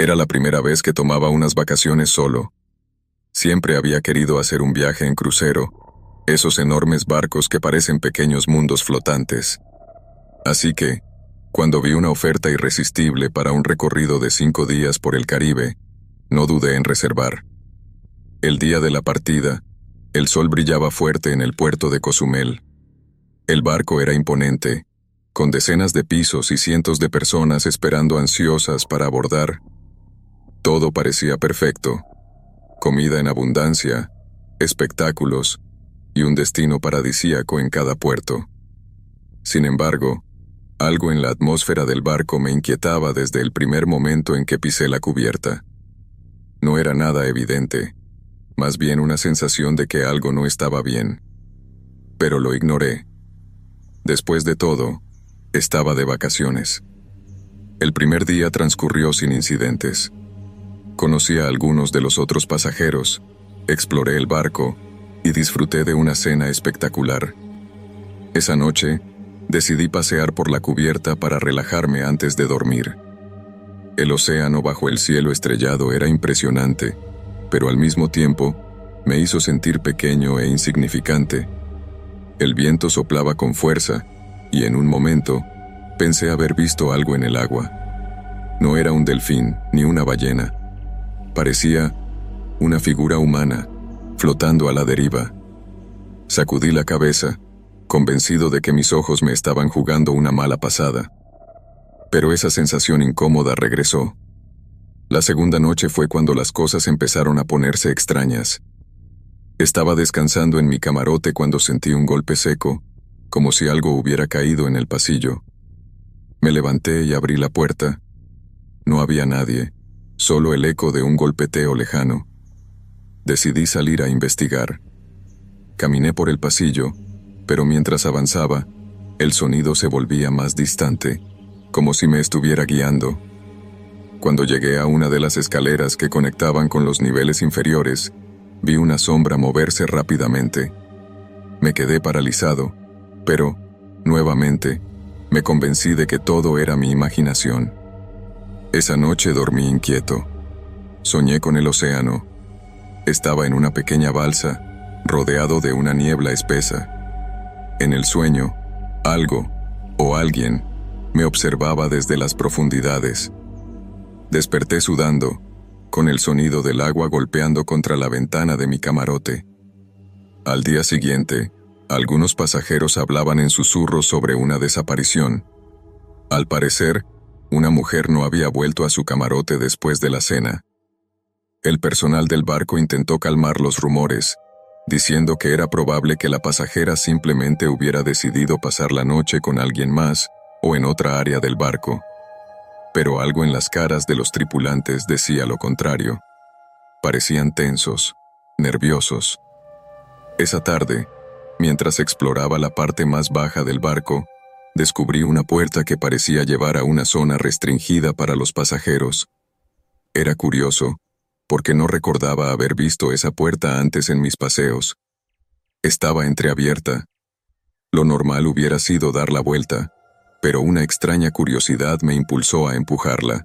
Era la primera vez que tomaba unas vacaciones solo. Siempre había querido hacer un viaje en crucero, esos enormes barcos que parecen pequeños mundos flotantes. Así que, cuando vi una oferta irresistible para un recorrido de 5 días por el Caribe, no dudé en reservar. El día de la partida, el sol brillaba fuerte en el puerto de Cozumel. El barco era imponente, con decenas de pisos y cientos de personas esperando ansiosas para abordar. Todo parecía perfecto: comida en abundancia, espectáculos y un destino paradisíaco en cada puerto. Sin embargo, algo en la atmósfera del barco me inquietaba desde el primer momento en que pisé la cubierta. No era nada evidente, más bien una sensación de que algo no estaba bien. Pero lo ignoré. Después de todo, estaba de vacaciones. El primer día transcurrió sin incidentes. Conocí a algunos de los otros pasajeros, exploré el barco y disfruté de una cena espectacular. Esa noche, decidí pasear por la cubierta para relajarme antes de dormir. El océano bajo el cielo estrellado era impresionante, pero al mismo tiempo me hizo sentir pequeño e insignificante. El viento soplaba con fuerza y en un momento pensé haber visto algo en el agua. No era un delfín ni una ballena. Parecía una figura humana, flotando a la deriva. Sacudí la cabeza, convencido de que mis ojos me estaban jugando una mala pasada. Pero esa sensación incómoda regresó. La segunda noche fue cuando las cosas empezaron a ponerse extrañas. Estaba descansando en mi camarote cuando sentí un golpe seco, como si algo hubiera caído en el pasillo. Me levanté y abrí la puerta. No había nadie, solo el eco de un golpeteo lejano. Decidí salir a investigar. Caminé por el pasillo, pero mientras avanzaba, el sonido se volvía más distante, como si me estuviera guiando. Cuando llegué a una de las escaleras que conectaban con los niveles inferiores, vi una sombra moverse rápidamente. Me quedé paralizado, pero, nuevamente, me convencí de que todo era mi imaginación. Esa noche dormí inquieto. Soñé con el océano. Estaba en una pequeña balsa, rodeado de una niebla espesa. En el sueño, algo, o alguien, me observaba desde las profundidades. Desperté sudando, con el sonido del agua golpeando contra la ventana de mi camarote. Al día siguiente, algunos pasajeros hablaban en susurros sobre una desaparición. Al parecer, una mujer no había vuelto a su camarote después de la cena. El personal del barco intentó calmar los rumores, diciendo que era probable que la pasajera simplemente hubiera decidido pasar la noche con alguien más o en otra área del barco. Pero algo en las caras de los tripulantes decía lo contrario. Parecían tensos, nerviosos. Esa tarde, mientras exploraba la parte más baja del barco, descubrí una puerta que parecía llevar a una zona restringida para los pasajeros. Era curioso, porque no recordaba haber visto esa puerta antes en mis paseos. Estaba entreabierta. Lo normal hubiera sido dar la vuelta, pero una extraña curiosidad me impulsó a empujarla.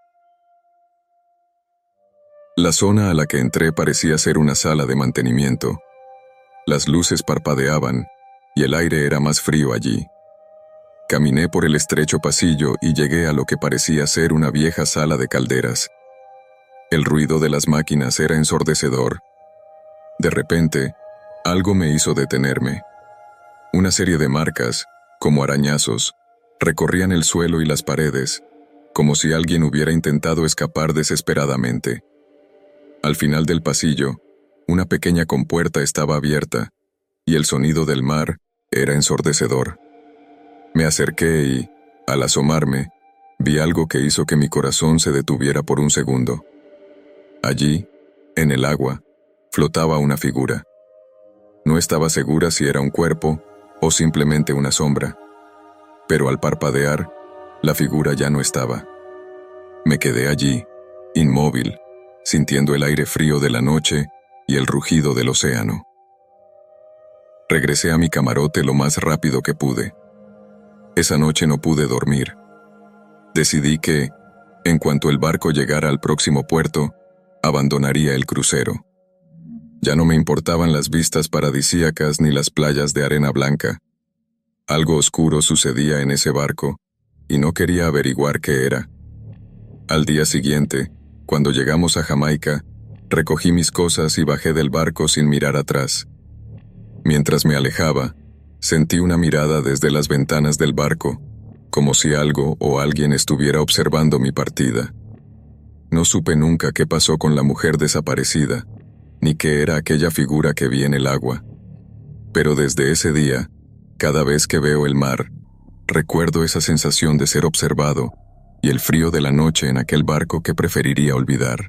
La zona a la que entré parecía ser una sala de mantenimiento. Las luces parpadeaban, y el aire era más frío allí. Caminé por el estrecho pasillo y llegué a lo que parecía ser una vieja sala de calderas. El ruido de las máquinas era ensordecedor. De repente, algo me hizo detenerme. Una serie de marcas, como arañazos, recorrían el suelo y las paredes, como si alguien hubiera intentado escapar desesperadamente. Al final del pasillo, una pequeña compuerta estaba abierta, y el sonido del mar era ensordecedor. Me acerqué y, al asomarme, vi algo que hizo que mi corazón se detuviera por un segundo. Allí, en el agua, flotaba una figura. No estaba segura si era un cuerpo o simplemente una sombra, pero al parpadear, la figura ya no estaba. Me quedé allí, inmóvil, sintiendo el aire frío de la noche y el rugido del océano. Regresé a mi camarote lo más rápido que pude. Esa noche no pude dormir. Decidí que, En cuanto el barco llegara al próximo puerto, abandonaría el crucero. Ya no me importaban las vistas paradisíacas ni las playas de arena blanca. Algo oscuro sucedía en ese barco, y no quería averiguar qué era. Al día siguiente, cuando llegamos a Jamaica, recogí mis cosas y bajé del barco sin mirar atrás. Mientras me alejaba, sentí una mirada desde las ventanas del barco, como si algo o alguien estuviera observando mi partida. No supe nunca qué pasó con la mujer desaparecida, ni qué era aquella figura que vi en el agua. Pero desde ese día, cada vez que veo el mar, recuerdo esa sensación de ser observado y el frío de la noche en aquel barco que preferiría olvidar.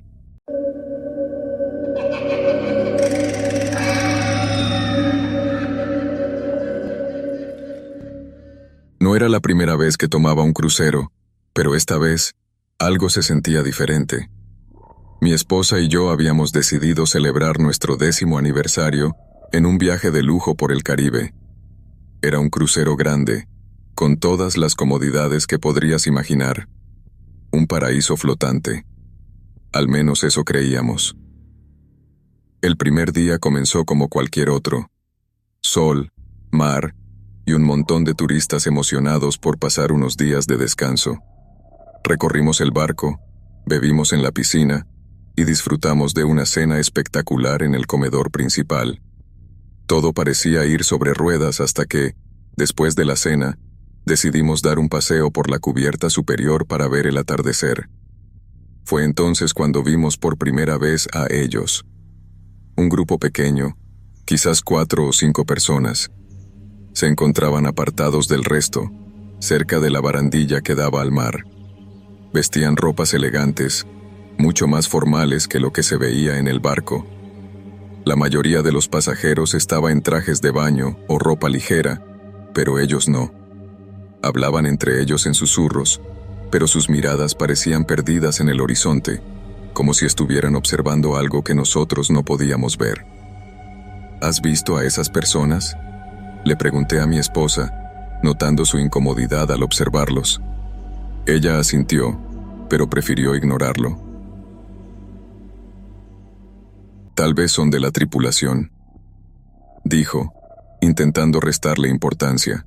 No era la primera vez que tomaba un crucero, pero esta vez, algo se sentía diferente. Mi esposa y yo habíamos decidido celebrar nuestro 10º aniversario en un viaje de lujo por el Caribe. Era un crucero grande, con todas las comodidades que podrías imaginar. Un paraíso flotante. Al menos eso creíamos. El primer día comenzó como cualquier otro. Sol, mar y un montón de turistas emocionados por pasar unos días de descanso. Recorrimos el barco, bebimos en la piscina y disfrutamos de una cena espectacular en el comedor principal. Todo parecía ir sobre ruedas hasta que, después de la cena, decidimos dar un paseo por la cubierta superior para ver el atardecer. Fue entonces cuando vimos por primera vez a ellos. Un grupo pequeño, quizás 4 o 5 personas. Se encontraban apartados del resto, cerca de la barandilla que daba al mar. Vestían ropas elegantes, mucho más formales que lo que se veía en el barco. La mayoría de los pasajeros estaba en trajes de baño o ropa ligera, pero ellos no. Hablaban entre ellos en susurros, pero sus miradas parecían perdidas en el horizonte, como si estuvieran observando algo que nosotros no podíamos ver. ¿Has visto a esas personas?, le pregunté a mi esposa, notando su incomodidad al observarlos. Ella asintió, pero prefirió ignorarlo. Tal vez son de la tripulación, dijo, intentando restarle importancia.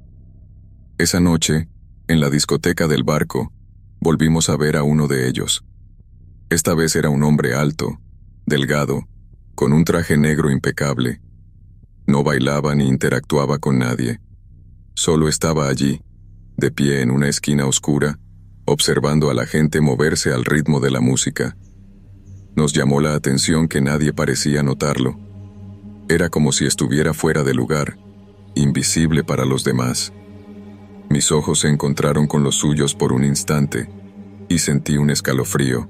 Esa noche, en la discoteca del barco, volvimos a ver a uno de ellos. Esta vez era un hombre alto, delgado, con un traje negro impecable. No bailaba ni interactuaba con nadie. Solo estaba allí, de pie en una esquina oscura, observando a la gente moverse al ritmo de la música. Nos llamó la atención que nadie parecía notarlo. Era como si estuviera fuera de lugar, invisible para los demás. Mis ojos se encontraron con los suyos por un instante, y sentí un escalofrío.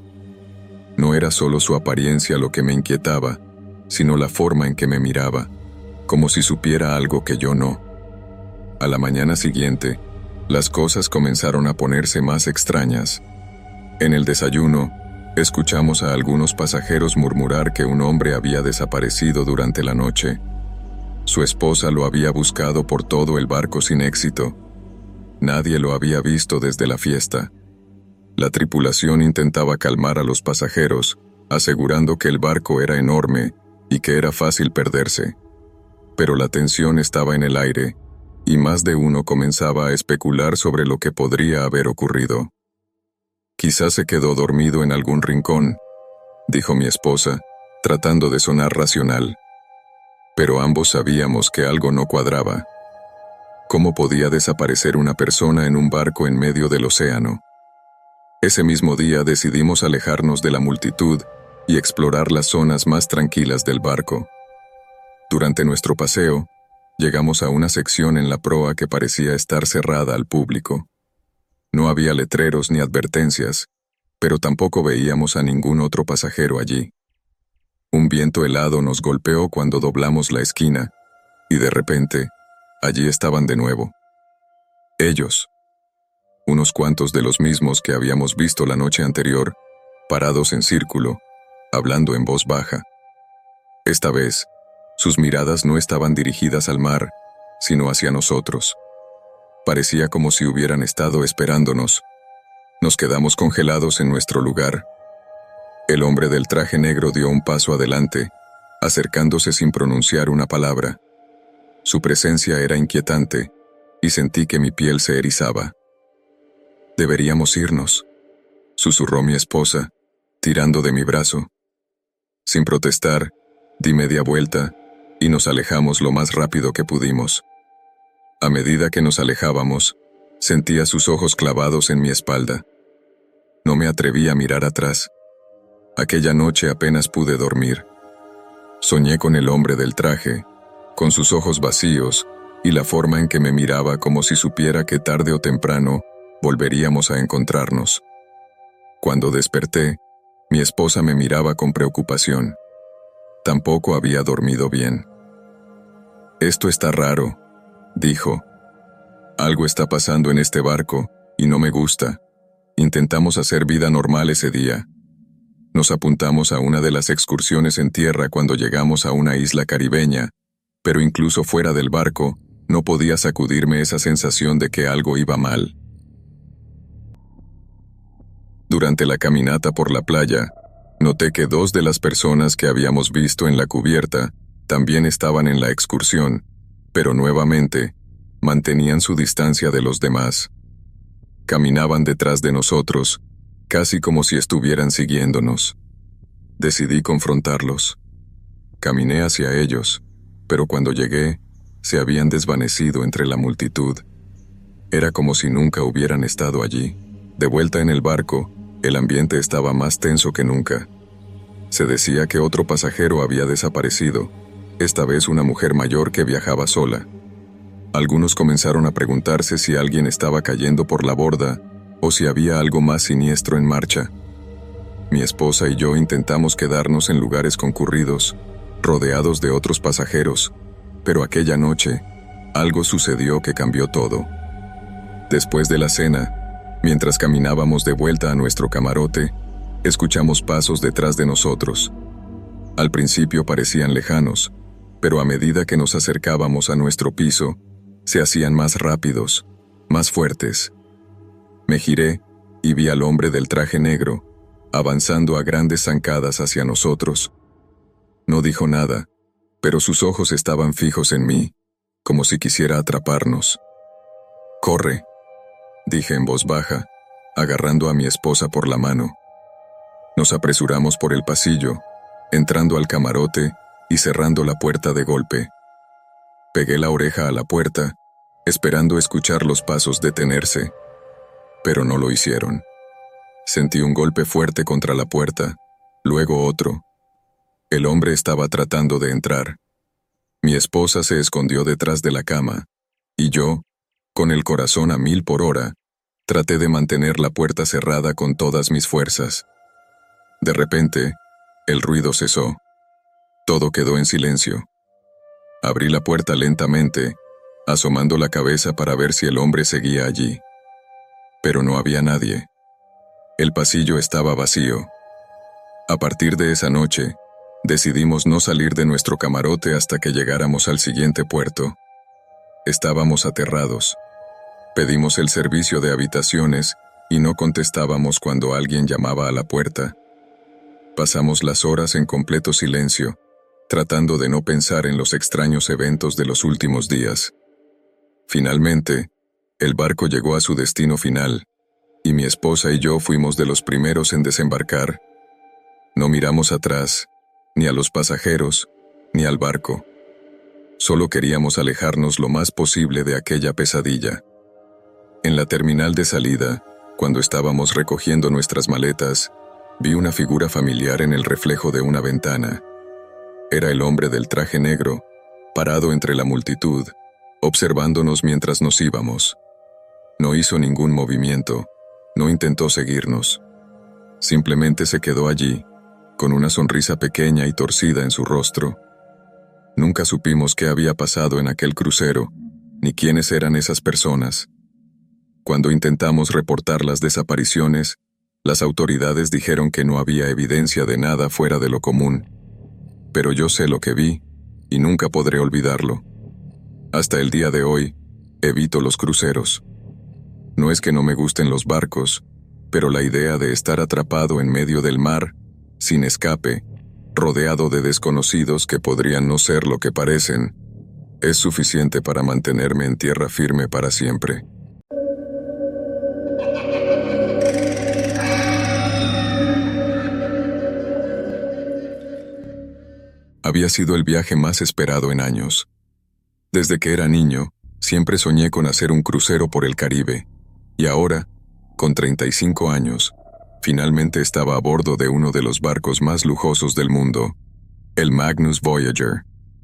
No era solo su apariencia lo que me inquietaba, sino la forma en que me miraba, como si supiera algo que yo no. A la mañana siguiente, las cosas comenzaron a ponerse más extrañas. En el desayuno, escuchamos a algunos pasajeros murmurar que un hombre había desaparecido durante la noche. Su esposa lo había buscado por todo el barco sin éxito. Nadie lo había visto desde la fiesta. La tripulación intentaba calmar a los pasajeros, asegurando que el barco era enorme y que era fácil perderse. Pero la tensión estaba en el aire, y más de uno comenzaba a especular sobre lo que podría haber ocurrido. Quizás se quedó dormido en algún rincón, dijo mi esposa, tratando de sonar racional. Pero ambos sabíamos que algo no cuadraba. ¿Cómo podía desaparecer una persona en un barco en medio del océano? Ese mismo día decidimos alejarnos de la multitud y explorar las zonas más tranquilas del barco. Durante nuestro paseo, llegamos a una sección en la proa que parecía estar cerrada al público. No había letreros ni advertencias, pero tampoco veíamos a ningún otro pasajero allí. Un viento helado nos golpeó cuando doblamos la esquina, y de repente, allí estaban de nuevo. Ellos, unos cuantos de los mismos que habíamos visto la noche anterior, parados en círculo, hablando en voz baja. Esta vez, sus miradas no estaban dirigidas al mar, sino hacia nosotros. Parecía como si hubieran estado esperándonos. Nos quedamos congelados en nuestro lugar. El hombre del traje negro dio un paso adelante, acercándose sin pronunciar una palabra. Su presencia era inquietante, y sentí que mi piel se erizaba. «Deberíamos irnos», susurró mi esposa, tirando de mi brazo. Sin protestar, di media vuelta, y nos alejamos lo más rápido que pudimos. A medida que nos alejábamos, sentía sus ojos clavados en mi espalda. No me atreví a mirar atrás. Aquella noche apenas pude dormir. Soñé con el hombre del traje, con sus ojos vacíos y la forma en que me miraba como si supiera que tarde o temprano volveríamos a encontrarnos. Cuando desperté, mi esposa me miraba con preocupación. Tampoco había dormido bien. «Esto está raro», dijo. «Algo está pasando en este barco, y no me gusta. Intentamos hacer vida normal ese día. Nos apuntamos a una de las excursiones en tierra cuando llegamos a una isla caribeña, pero incluso fuera del barco, no podía sacudirme esa sensación de que algo iba mal». Durante la caminata por la playa, noté que 2 de las personas que habíamos visto en la cubierta también estaban en la excursión, pero nuevamente mantenían su distancia de los demás. Caminaban detrás de nosotros, casi como si estuvieran siguiéndonos. Decidí confrontarlos. Caminé hacia ellos, pero cuando llegué, se habían desvanecido entre la multitud. Era como si nunca hubieran estado allí. De vuelta en el barco, el ambiente estaba más tenso que nunca. Se decía que otro pasajero había desaparecido, esta vez una mujer mayor que viajaba sola. Algunos comenzaron a preguntarse si alguien estaba cayendo por la borda o si había algo más siniestro en marcha. Mi esposa y yo intentamos quedarnos en lugares concurridos, rodeados de otros pasajeros, pero aquella noche, algo sucedió que cambió todo. Después de la cena, mientras caminábamos de vuelta a nuestro camarote, escuchamos pasos detrás de nosotros. Al principio parecían lejanos, pero a medida que nos acercábamos a nuestro piso, se hacían más rápidos, más fuertes. Me giré y vi al hombre del traje negro, avanzando a grandes zancadas hacia nosotros. No dijo nada, pero sus ojos estaban fijos en mí, como si quisiera atraparnos. «Corre», dije en voz baja, agarrando a mi esposa por la mano. Nos apresuramos por el pasillo, entrando al camarote y cerrando la puerta de golpe. Pegué la oreja a la puerta, esperando escuchar los pasos detenerse, pero no lo hicieron. Sentí un golpe fuerte contra la puerta, luego otro. El hombre estaba tratando de entrar. Mi esposa se escondió detrás de la cama, y yo, con el corazón a 1000 por hora, traté de mantener la puerta cerrada con todas mis fuerzas. De repente, el ruido cesó. Todo quedó en silencio. Abrí la puerta lentamente, asomando la cabeza para ver si el hombre seguía allí. Pero no había nadie. El pasillo estaba vacío. A partir de esa noche, decidimos no salir de nuestro camarote hasta que llegáramos al siguiente puerto. Estábamos aterrados. Pedimos el servicio de habitaciones y no contestábamos cuando alguien llamaba a la puerta. Pasamos las horas en completo silencio, tratando de no pensar en los extraños eventos de los últimos días. Finalmente, el barco llegó a su destino final, y mi esposa y yo fuimos de los primeros en desembarcar. No miramos atrás, ni a los pasajeros, ni al barco. Solo queríamos alejarnos lo más posible de aquella pesadilla. En la terminal de salida, cuando estábamos recogiendo nuestras maletas, vi una figura familiar en el reflejo de una ventana. Era el hombre del traje negro, parado entre la multitud, observándonos mientras nos íbamos. No hizo ningún movimiento, no intentó seguirnos. Simplemente se quedó allí, con una sonrisa pequeña y torcida en su rostro. Nunca supimos qué había pasado en aquel crucero, ni quiénes eran esas personas. Cuando intentamos reportar las desapariciones, las autoridades dijeron que no había evidencia de nada fuera de lo común. Pero yo sé lo que vi, y nunca podré olvidarlo. Hasta el día de hoy, evito los cruceros. No es que no me gusten los barcos, pero la idea de estar atrapado en medio del mar, sin escape, rodeado de desconocidos que podrían no ser lo que parecen, es suficiente para mantenerme en tierra firme para siempre. Había sido el viaje más esperado en años. Desde que era niño, siempre soñé con hacer un crucero por el Caribe, y ahora, con 35 años, finalmente estaba a bordo de uno de los barcos más lujosos del mundo, el Magnus Voyager.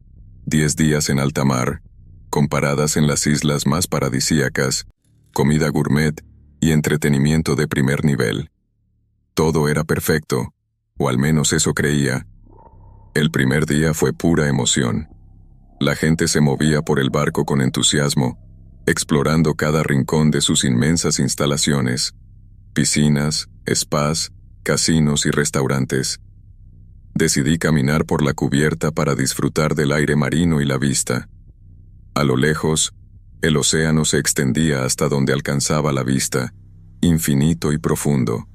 10 días en alta mar, con paradas en las islas más paradisíacas, comida gourmet y entretenimiento de primer nivel. Todo era perfecto, o al menos eso creía. El primer día fue pura emoción. La gente se movía por el barco con entusiasmo, explorando cada rincón de sus inmensas instalaciones, piscinas, spas, casinos y restaurantes. Decidí caminar por la cubierta para disfrutar del aire marino y la vista. A lo lejos, el océano se extendía hasta donde alcanzaba la vista, infinito y profundo.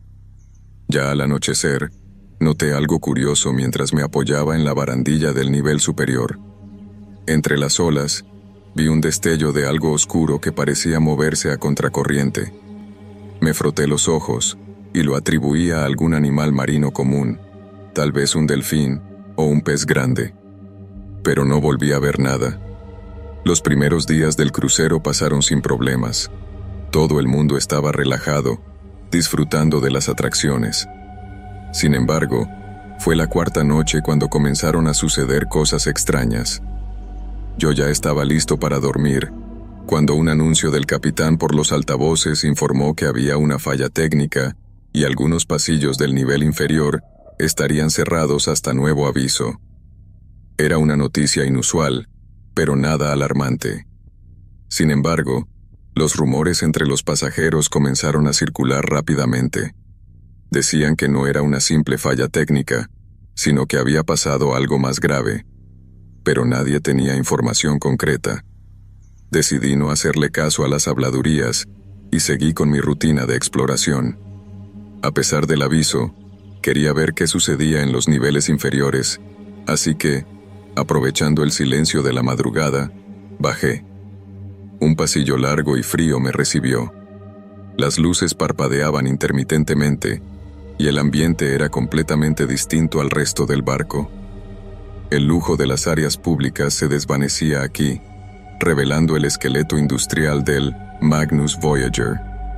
Ya al anochecer, noté algo curioso mientras me apoyaba en la barandilla del nivel superior. Entre las olas, vi un destello de algo oscuro que parecía moverse a contracorriente. Me froté los ojos y lo atribuía a algún animal marino común, tal vez un delfín o un pez grande. Pero no volví a ver nada. Los primeros días del crucero pasaron sin problemas. Todo el mundo estaba relajado, disfrutando de las atracciones. Sin embargo, fue la cuarta noche cuando comenzaron a suceder cosas extrañas. Yo ya estaba listo para dormir, cuando un anuncio del capitán por los altavoces informó que había una falla técnica y algunos pasillos del nivel inferior estarían cerrados hasta nuevo aviso. Era una noticia inusual, pero nada alarmante. Sin embargo, los rumores entre los pasajeros comenzaron a circular rápidamente. Decían que no era una simple falla técnica, sino que había pasado algo más grave, pero nadie tenía información concreta. Decidí no hacerle caso a las habladurías y seguí con mi rutina de exploración. A pesar del aviso, quería ver qué sucedía en los niveles inferiores, así que, aprovechando el silencio de la madrugada, bajé. Un pasillo largo y frío me recibió. Las luces parpadeaban intermitentemente, y el ambiente era completamente distinto al resto del barco. El lujo de las áreas públicas se desvanecía aquí, revelando el esqueleto industrial del Magnus Voyager.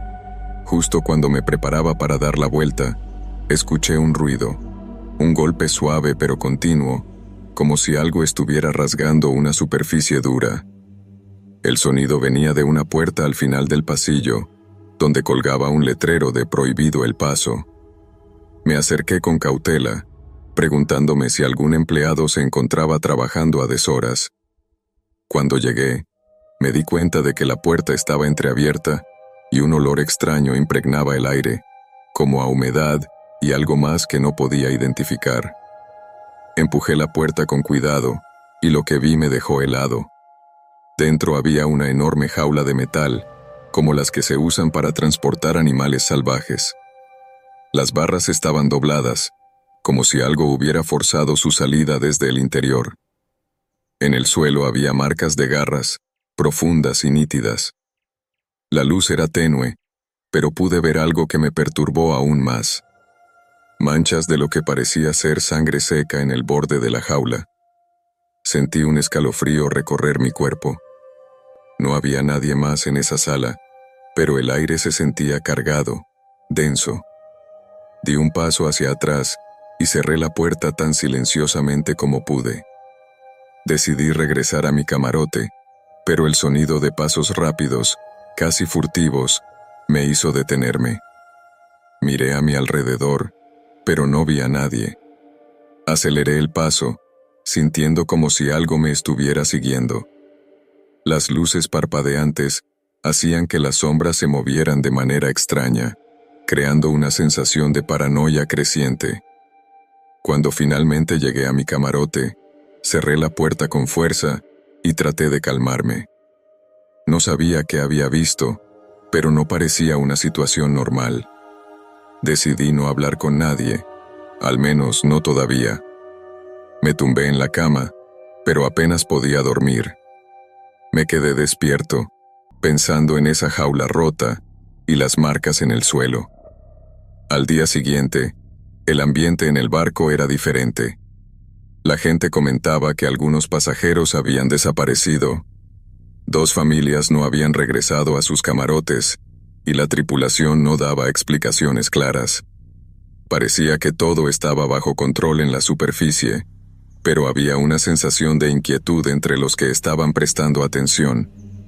Justo cuando me preparaba para dar la vuelta, escuché un ruido, un golpe suave pero continuo, como si algo estuviera rasgando una superficie dura. El sonido venía de una puerta al final del pasillo, donde colgaba un letrero de prohibido el paso. Me acerqué con cautela, preguntándome si algún empleado se encontraba trabajando a deshoras. Cuando llegué, me di cuenta de que la puerta estaba entreabierta y un olor extraño impregnaba el aire, como a humedad y algo más que no podía identificar. Empujé la puerta con cuidado y lo que vi me dejó helado. Dentro había una enorme jaula de metal, como las que se usan para transportar animales salvajes. Las barras estaban dobladas, como si algo hubiera forzado su salida desde el interior. En el suelo había marcas de garras, profundas y nítidas. La luz era tenue, pero pude ver algo que me perturbó aún más. Manchas de lo que parecía ser sangre seca en el borde de la jaula. Sentí un escalofrío recorrer mi cuerpo. No había nadie más en esa sala, pero el aire se sentía cargado, denso. Di un paso hacia atrás y cerré la puerta tan silenciosamente como pude. Decidí regresar a mi camarote, pero el sonido de pasos rápidos, casi furtivos, me hizo detenerme. Miré a mi alrededor, pero no vi a nadie. Aceleré el paso, sintiendo como si algo me estuviera siguiendo. Las luces parpadeantes hacían que las sombras se movieran de manera extraña, creando una sensación de paranoia creciente. Cuando finalmente llegué a mi camarote, cerré la puerta con fuerza y traté de calmarme. No sabía qué había visto, pero no parecía una situación normal. Decidí no hablar con nadie, al menos no todavía. Me tumbé en la cama, pero apenas podía dormir. Me quedé despierto, pensando en esa jaula rota y las marcas en el suelo. Al día siguiente, el ambiente en el barco era diferente. La gente comentaba que algunos pasajeros habían desaparecido. 2 familias no habían regresado a sus camarotes, y la tripulación no daba explicaciones claras. Parecía que todo estaba bajo control en la superficie, pero había una sensación de inquietud entre los que estaban prestando atención.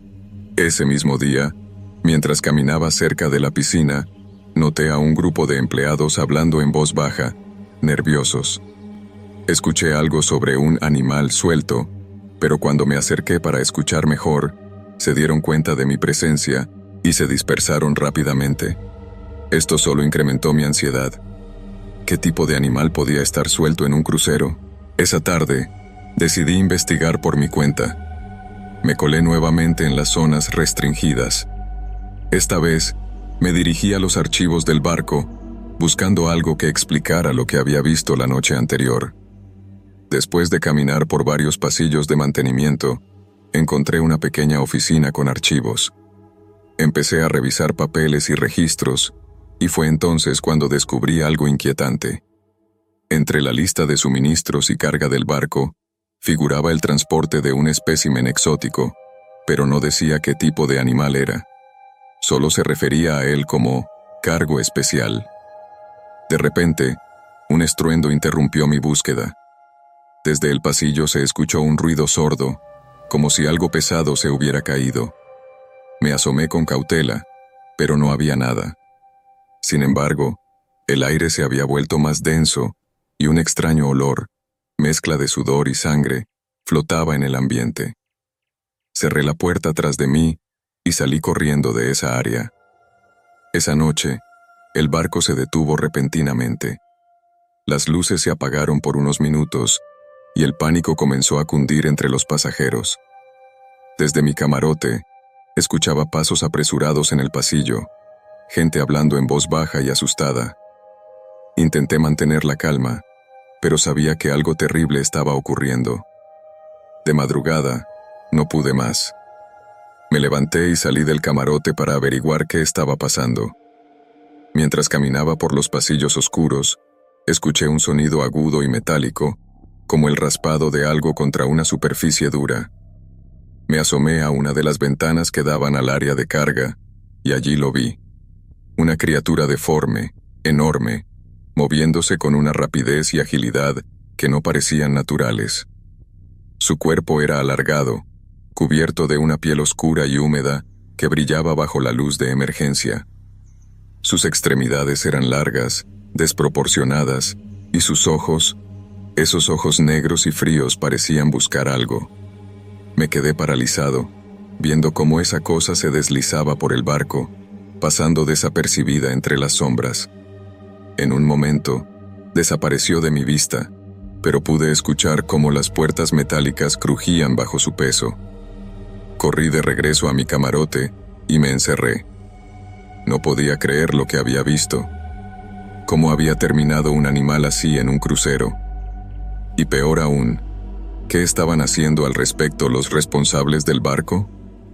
Ese mismo día, mientras caminaba cerca de la piscina, noté a un grupo de empleados hablando en voz baja, nerviosos. Escuché algo sobre un animal suelto, pero cuando me acerqué para escuchar mejor, se dieron cuenta de mi presencia y se dispersaron rápidamente. Esto solo incrementó mi ansiedad. ¿Qué tipo de animal podía estar suelto en un crucero? Esa tarde, decidí investigar por mi cuenta. Me colé nuevamente en las zonas restringidas. Esta vez, me dirigí a los archivos del barco, buscando algo que explicara lo que había visto la noche anterior. Después de caminar por varios pasillos de mantenimiento, encontré una pequeña oficina con archivos. Empecé a revisar papeles y registros, y fue entonces cuando descubrí algo inquietante. Entre la lista de suministros y carga del barco, figuraba el transporte de un espécimen exótico, pero no decía qué tipo de animal era. Solo se refería a él como cargo especial. De repente, un estruendo interrumpió mi búsqueda. Desde el pasillo se escuchó un ruido sordo, como si algo pesado se hubiera caído. Me asomé con cautela, pero no había nada. Sin embargo, el aire se había vuelto más denso y un extraño olor, mezcla de sudor y sangre, flotaba en el ambiente. Cerré la puerta tras de mí y salí corriendo de esa área. Esa noche, el barco se detuvo repentinamente. Las luces se apagaron por unos minutos y el pánico comenzó a cundir entre los pasajeros. Desde mi camarote, escuchaba pasos apresurados en el pasillo, gente hablando en voz baja y asustada. Intenté mantener la calma, pero sabía que algo terrible estaba ocurriendo. De madrugada, no pude más. Me levanté y salí del camarote para averiguar qué estaba pasando. Mientras caminaba por los pasillos oscuros, escuché un sonido agudo y metálico, como el raspado de algo contra una superficie dura. Me asomé a una de las ventanas que daban al área de carga, y allí lo vi. Una criatura deforme, enorme, moviéndose con una rapidez y agilidad que no parecían naturales. Su cuerpo era alargado, cubierto de una piel oscura y húmeda que brillaba bajo la luz de emergencia. Sus extremidades eran largas, desproporcionadas, y sus ojos, esos ojos negros y fríos, parecían buscar algo. Me quedé paralizado, viendo cómo esa cosa se deslizaba por el barco, pasando desapercibida entre las sombras. En un momento, desapareció de mi vista, pero pude escuchar cómo las puertas metálicas crujían bajo su peso. Corrí de regreso a mi camarote y me encerré. No podía creer lo que había visto. ¿Cómo había terminado un animal así en un crucero? Y peor aún, ¿qué estaban haciendo al respecto los responsables del barco?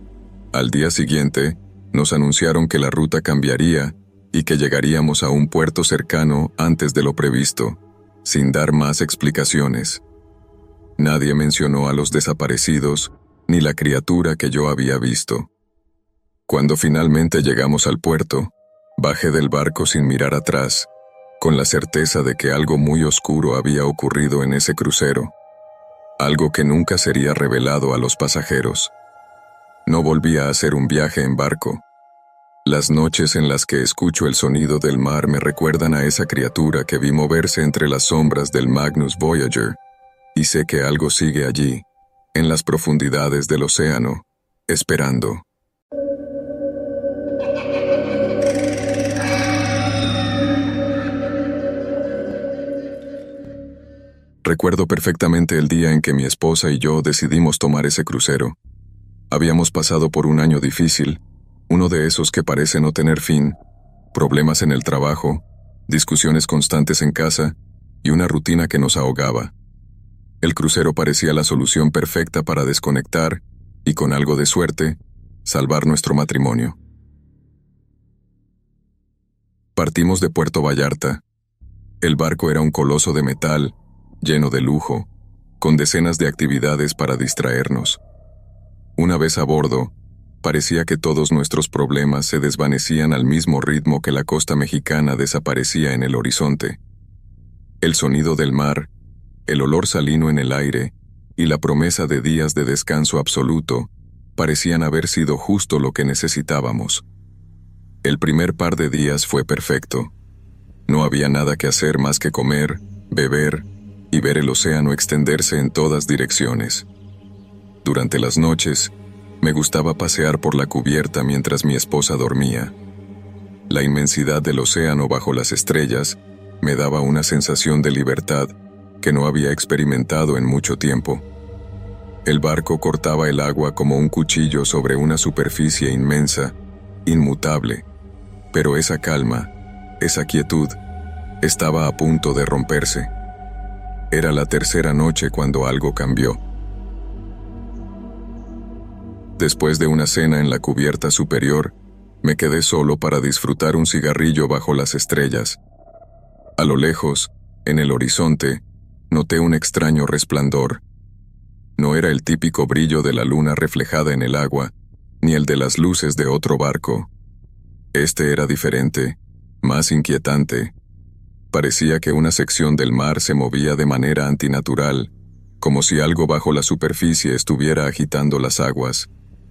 Al día siguiente, nos anunciaron que la ruta cambiaría y que llegaríamos a un puerto cercano antes de lo previsto, sin dar más explicaciones. Nadie mencionó a los desaparecidos ni la criatura que yo había visto. Cuando finalmente llegamos al puerto, bajé del barco sin mirar atrás, con la certeza de que algo muy oscuro había ocurrido en ese crucero, algo que nunca sería revelado a los pasajeros. No volví a hacer un viaje en barco. Las noches en las que escucho el sonido del mar me recuerdan a esa criatura que vi moverse entre las sombras del Magnus Voyager, y sé que algo sigue allí, en las profundidades del océano, esperando. Recuerdo perfectamente el día en que mi esposa y yo decidimos tomar ese crucero. Habíamos pasado por un año difícil, uno de esos que parece no tener fin, problemas en el trabajo, discusiones constantes en casa y una rutina que nos ahogaba. El crucero parecía la solución perfecta para desconectar y, con algo de suerte, salvar nuestro matrimonio. Partimos de Puerto Vallarta. El barco era un coloso de metal, lleno de lujo, con decenas de actividades para distraernos. Una vez a bordo, parecía que todos nuestros problemas se desvanecían al mismo ritmo que la costa mexicana desaparecía en el horizonte. El sonido del mar, el olor salino en el aire y la promesa de días de descanso absoluto parecían haber sido justo lo que necesitábamos. El primer par de días fue perfecto. No había nada que hacer más que comer, beber y ver el océano extenderse en todas direcciones. Durante las noches, me gustaba pasear por la cubierta mientras mi esposa dormía. La inmensidad del océano bajo las estrellas me daba una sensación de libertad que no había experimentado en mucho tiempo. El barco cortaba el agua como un cuchillo sobre una superficie inmensa, inmutable, pero esa calma, esa quietud, estaba a punto de romperse. Era la tercera noche cuando algo cambió. Después de una cena en la cubierta superior, me quedé solo para disfrutar un cigarrillo bajo las estrellas. A lo lejos, en el horizonte, noté un extraño resplandor. No era el típico brillo de la luna reflejada en el agua, ni el de las luces de otro barco. Este era diferente, más inquietante. Parecía que una sección del mar se movía de manera antinatural, como si algo bajo la superficie estuviera agitando las aguas.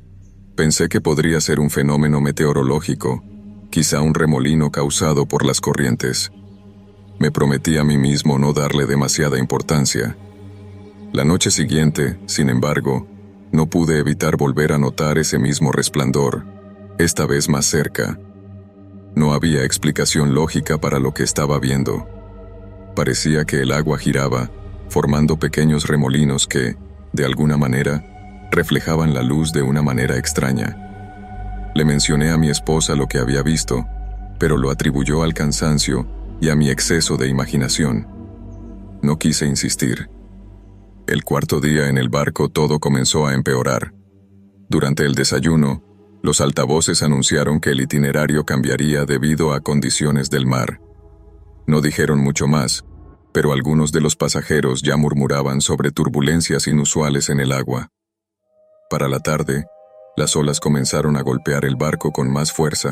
Pensé que podría ser un fenómeno meteorológico, quizá un remolino causado por las corrientes. Me prometí a mí mismo no darle demasiada importancia. La noche siguiente, sin embargo, no pude evitar volver a notar ese mismo resplandor, esta vez más cerca. No había explicación lógica para lo que estaba viendo. Parecía que el agua giraba, formando pequeños remolinos que, de alguna manera, reflejaban la luz de una manera extraña. Le mencioné a mi esposa lo que había visto, pero lo atribuyó al cansancio y a mi exceso de imaginación. No quise insistir. El cuarto día en el barco todo comenzó a empeorar. Durante el desayuno, los altavoces anunciaron que el itinerario cambiaría debido a condiciones del mar. No dijeron mucho más, pero algunos de los pasajeros ya murmuraban sobre turbulencias inusuales en el agua. Para la tarde, las olas comenzaron a golpear el barco con más fuerza.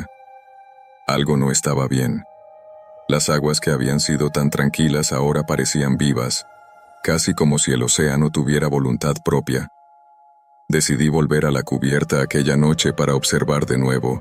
Algo no estaba bien. Las aguas que habían sido tan tranquilas ahora parecían vivas, casi como si el océano tuviera voluntad propia. Decidí volver a la cubierta aquella noche para observar de nuevo.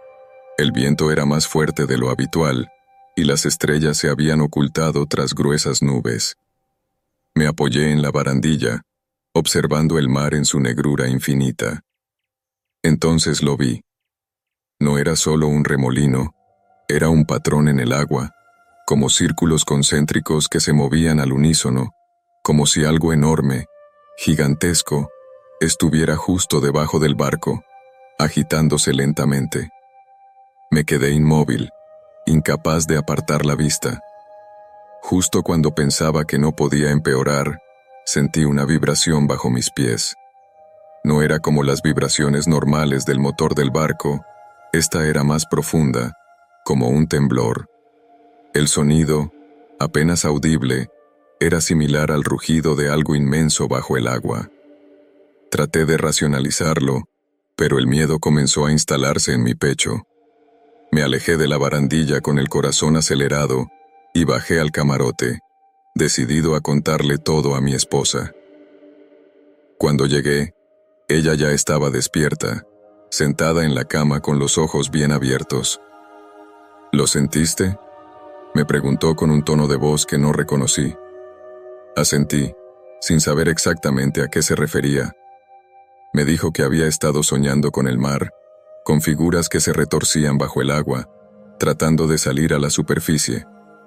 El viento era más fuerte de lo habitual, y las estrellas se habían ocultado tras gruesas nubes. Me apoyé en la barandilla, observando el mar en su negrura infinita. Entonces lo vi. No era solo un remolino, era un patrón en el agua, como círculos concéntricos que se movían al unísono, como si algo enorme, gigantesco, estuviera justo debajo del barco, agitándose lentamente. Me quedé inmóvil, incapaz de apartar la vista. Justo cuando pensaba que no podía empeorar, sentí una vibración bajo mis pies. No era como las vibraciones normales del motor del barco, esta era más profunda, como un temblor. El sonido, apenas audible, era similar al rugido de algo inmenso bajo el agua. Traté de racionalizarlo, pero el miedo comenzó a instalarse en mi pecho. Me alejé de la barandilla con el corazón acelerado y bajé al camarote, decidido a contarle todo a mi esposa. Cuando llegué, ella ya estaba despierta, sentada en la cama con los ojos bien abiertos. ¿Lo sentiste?, me preguntó con un tono de voz que no reconocí. Asentí, sin saber exactamente a qué se refería. Me dijo que había estado soñando con el mar, con figuras que se retorcían bajo el agua, tratando de salir a la superficie.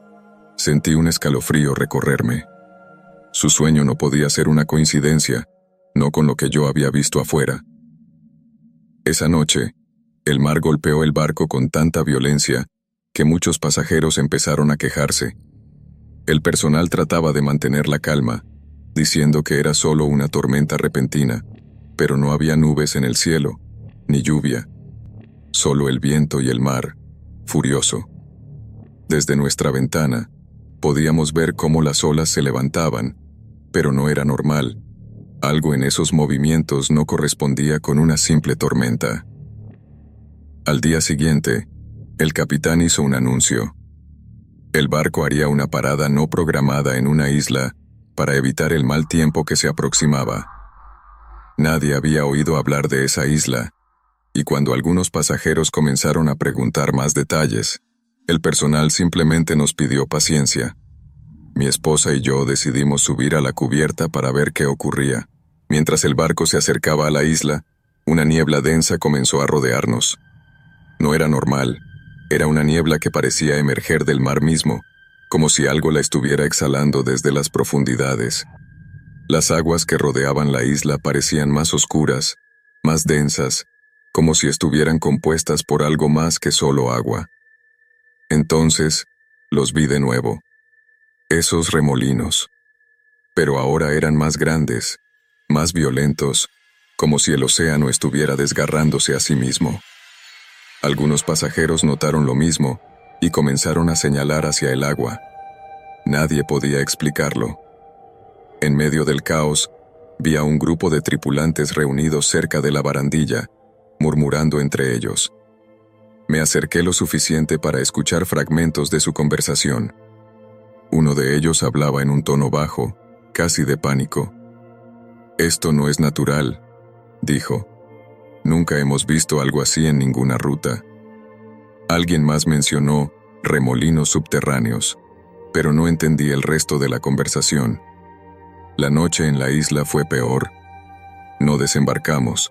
Sentí un escalofrío recorrerme. Su sueño no podía ser una coincidencia, no con lo que yo había visto afuera. Esa noche, el mar golpeó el barco con tanta violencia que muchos pasajeros empezaron a quejarse. El personal trataba de mantener la calma, diciendo que era solo una tormenta repentina, pero no había nubes en el cielo, ni lluvia, solo el viento y el mar, furioso. Desde nuestra ventana, podíamos ver cómo las olas se levantaban, pero no era normal. Algo en esos movimientos no correspondía con una simple tormenta. Al día siguiente, el capitán hizo un anuncio. El barco haría una parada no programada en una isla para evitar el mal tiempo que se aproximaba. Nadie había oído hablar de esa isla, y cuando algunos pasajeros comenzaron a preguntar más detalles, el personal simplemente nos pidió paciencia. Mi esposa y yo decidimos subir a la cubierta para ver qué ocurría. Mientras el barco se acercaba a la isla, una niebla densa comenzó a rodearnos. No era normal, era una niebla que parecía emerger del mar mismo, como si algo la estuviera exhalando desde las profundidades. Las aguas que rodeaban la isla parecían más oscuras, más densas, como si estuvieran compuestas por algo más que solo agua. Entonces, los vi de nuevo. Esos remolinos. Pero ahora eran más grandes, más violentos, como si el océano estuviera desgarrándose a sí mismo. Algunos pasajeros notaron lo mismo y comenzaron a señalar hacia el agua. Nadie podía explicarlo. En medio del caos, vi a un grupo de tripulantes reunidos cerca de la barandilla, murmurando entre ellos. Me acerqué lo suficiente para escuchar fragmentos de su conversación. Uno de ellos hablaba en un tono bajo, casi de pánico. «Esto no es natural», dijo. «Nunca hemos visto algo así en ninguna ruta». Alguien más mencionó remolinos subterráneos, pero no entendí el resto de la conversación. La noche en la isla fue peor. No desembarcamos.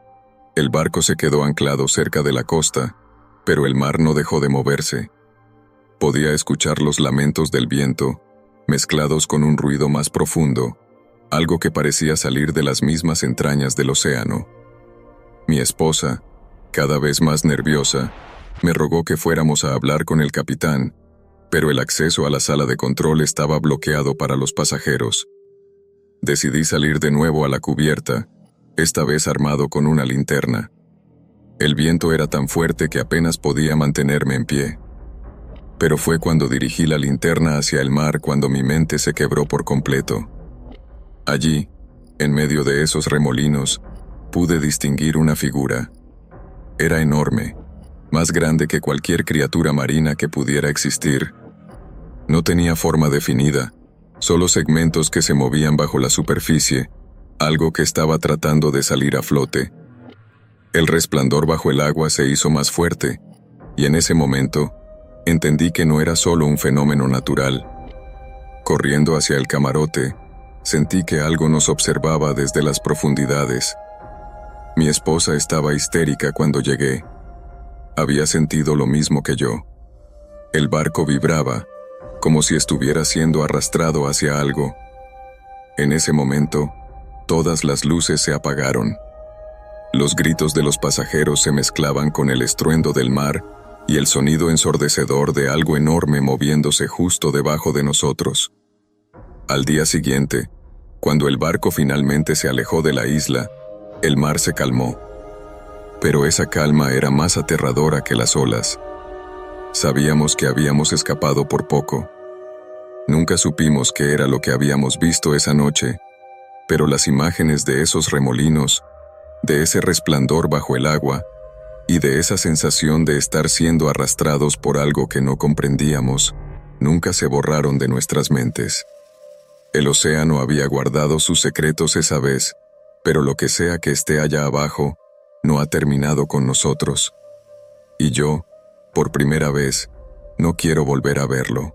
El barco se quedó anclado cerca de la costa, pero el mar no dejó de moverse. Podía escuchar los lamentos del viento, mezclados con un ruido más profundo, algo que parecía salir de las mismas entrañas del océano. Mi esposa, cada vez más nerviosa, me rogó que fuéramos a hablar con el capitán, pero el acceso a la sala de control estaba bloqueado para los pasajeros. Decidí salir de nuevo a la cubierta, esta vez armado con una linterna. El viento era tan fuerte que apenas podía mantenerme en pie. Pero fue cuando dirigí la linterna hacia el mar cuando mi mente se quebró por completo. Allí, en medio de esos remolinos, pude distinguir una figura. Era enorme, más grande que cualquier criatura marina que pudiera existir. No tenía forma definida, solo segmentos que se movían bajo la superficie, algo que estaba tratando de salir a flote. El resplandor bajo el agua se hizo más fuerte, y en ese momento, entendí que no era solo un fenómeno natural. Corriendo hacia el camarote, sentí que algo nos observaba desde las profundidades. Mi esposa estaba histérica cuando llegué. Había sentido lo mismo que yo. El barco vibraba, como si estuviera siendo arrastrado hacia algo. En ese momento, todas las luces se apagaron. Los gritos de los pasajeros se mezclaban con el estruendo del mar y el sonido ensordecedor de algo enorme moviéndose justo debajo de nosotros. Al día siguiente, cuando el barco finalmente se alejó de la isla, el mar se calmó. Pero esa calma era más aterradora que las olas. Sabíamos que habíamos escapado por poco. Nunca supimos qué era lo que habíamos visto esa noche, pero las imágenes de esos remolinos, de ese resplandor bajo el agua, y de esa sensación de estar siendo arrastrados por algo que no comprendíamos, nunca se borraron de nuestras mentes. El océano había guardado sus secretos esa vez, pero lo que sea que esté allá abajo, no ha terminado con nosotros. Y yo, por primera vez, no quiero volver a verlo.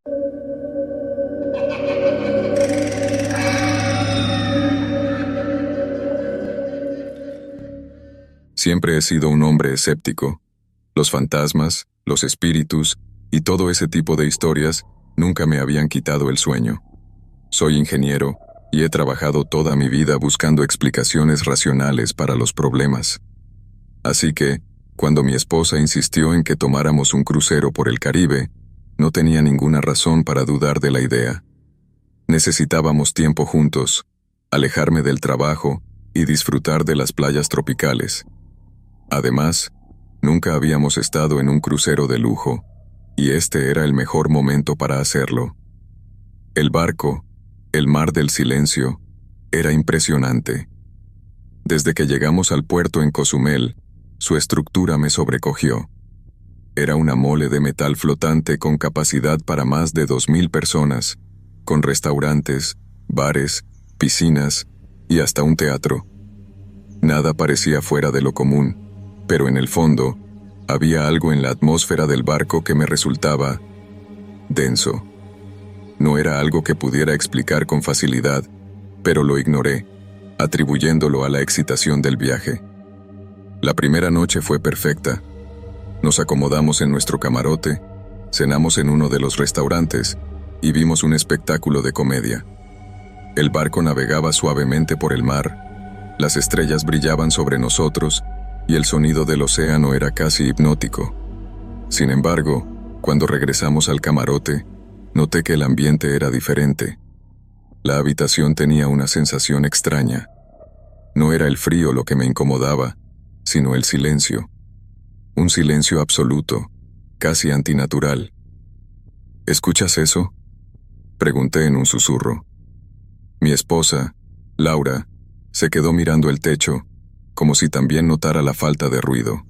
Siempre he sido un hombre escéptico. Los fantasmas, los espíritus y todo ese tipo de historias nunca me habían quitado el sueño. Soy ingeniero y he trabajado toda mi vida buscando explicaciones racionales para los problemas. Así que, Cuando mi esposa insistió en que tomáramos un crucero por el Caribe, no tenía ninguna razón para dudar de la idea. Necesitábamos tiempo juntos, alejarme del trabajo y disfrutar de las playas tropicales. Además, nunca habíamos estado en un crucero de lujo, y este era el mejor momento para hacerlo. El barco, el mar del silencio, era impresionante. Desde que llegamos al puerto en Cozumel, su estructura me sobrecogió. Era una mole de metal flotante con capacidad para más de 2000 personas, con restaurantes, bares, piscinas y hasta un teatro. Nada parecía fuera de lo común, pero en el fondo, había algo en la atmósfera del barco que me resultaba denso. No era algo que pudiera explicar con facilidad, pero lo ignoré, atribuyéndolo a la excitación del viaje. La primera noche fue perfecta. Nos acomodamos en nuestro camarote, cenamos en uno de los restaurantes y vimos un espectáculo de comedia. El barco navegaba suavemente por el mar, las estrellas brillaban sobre nosotros y el sonido del océano era casi hipnótico. Sin embargo, cuando regresamos al camarote, noté que el ambiente era diferente. La habitación tenía una sensación extraña. No era el frío lo que me incomodaba, sino el silencio. Un silencio absoluto, casi antinatural. ¿Escuchas eso?, pregunté en un susurro. Mi esposa, Laura, se quedó mirando el techo, como si también notara la falta de ruido.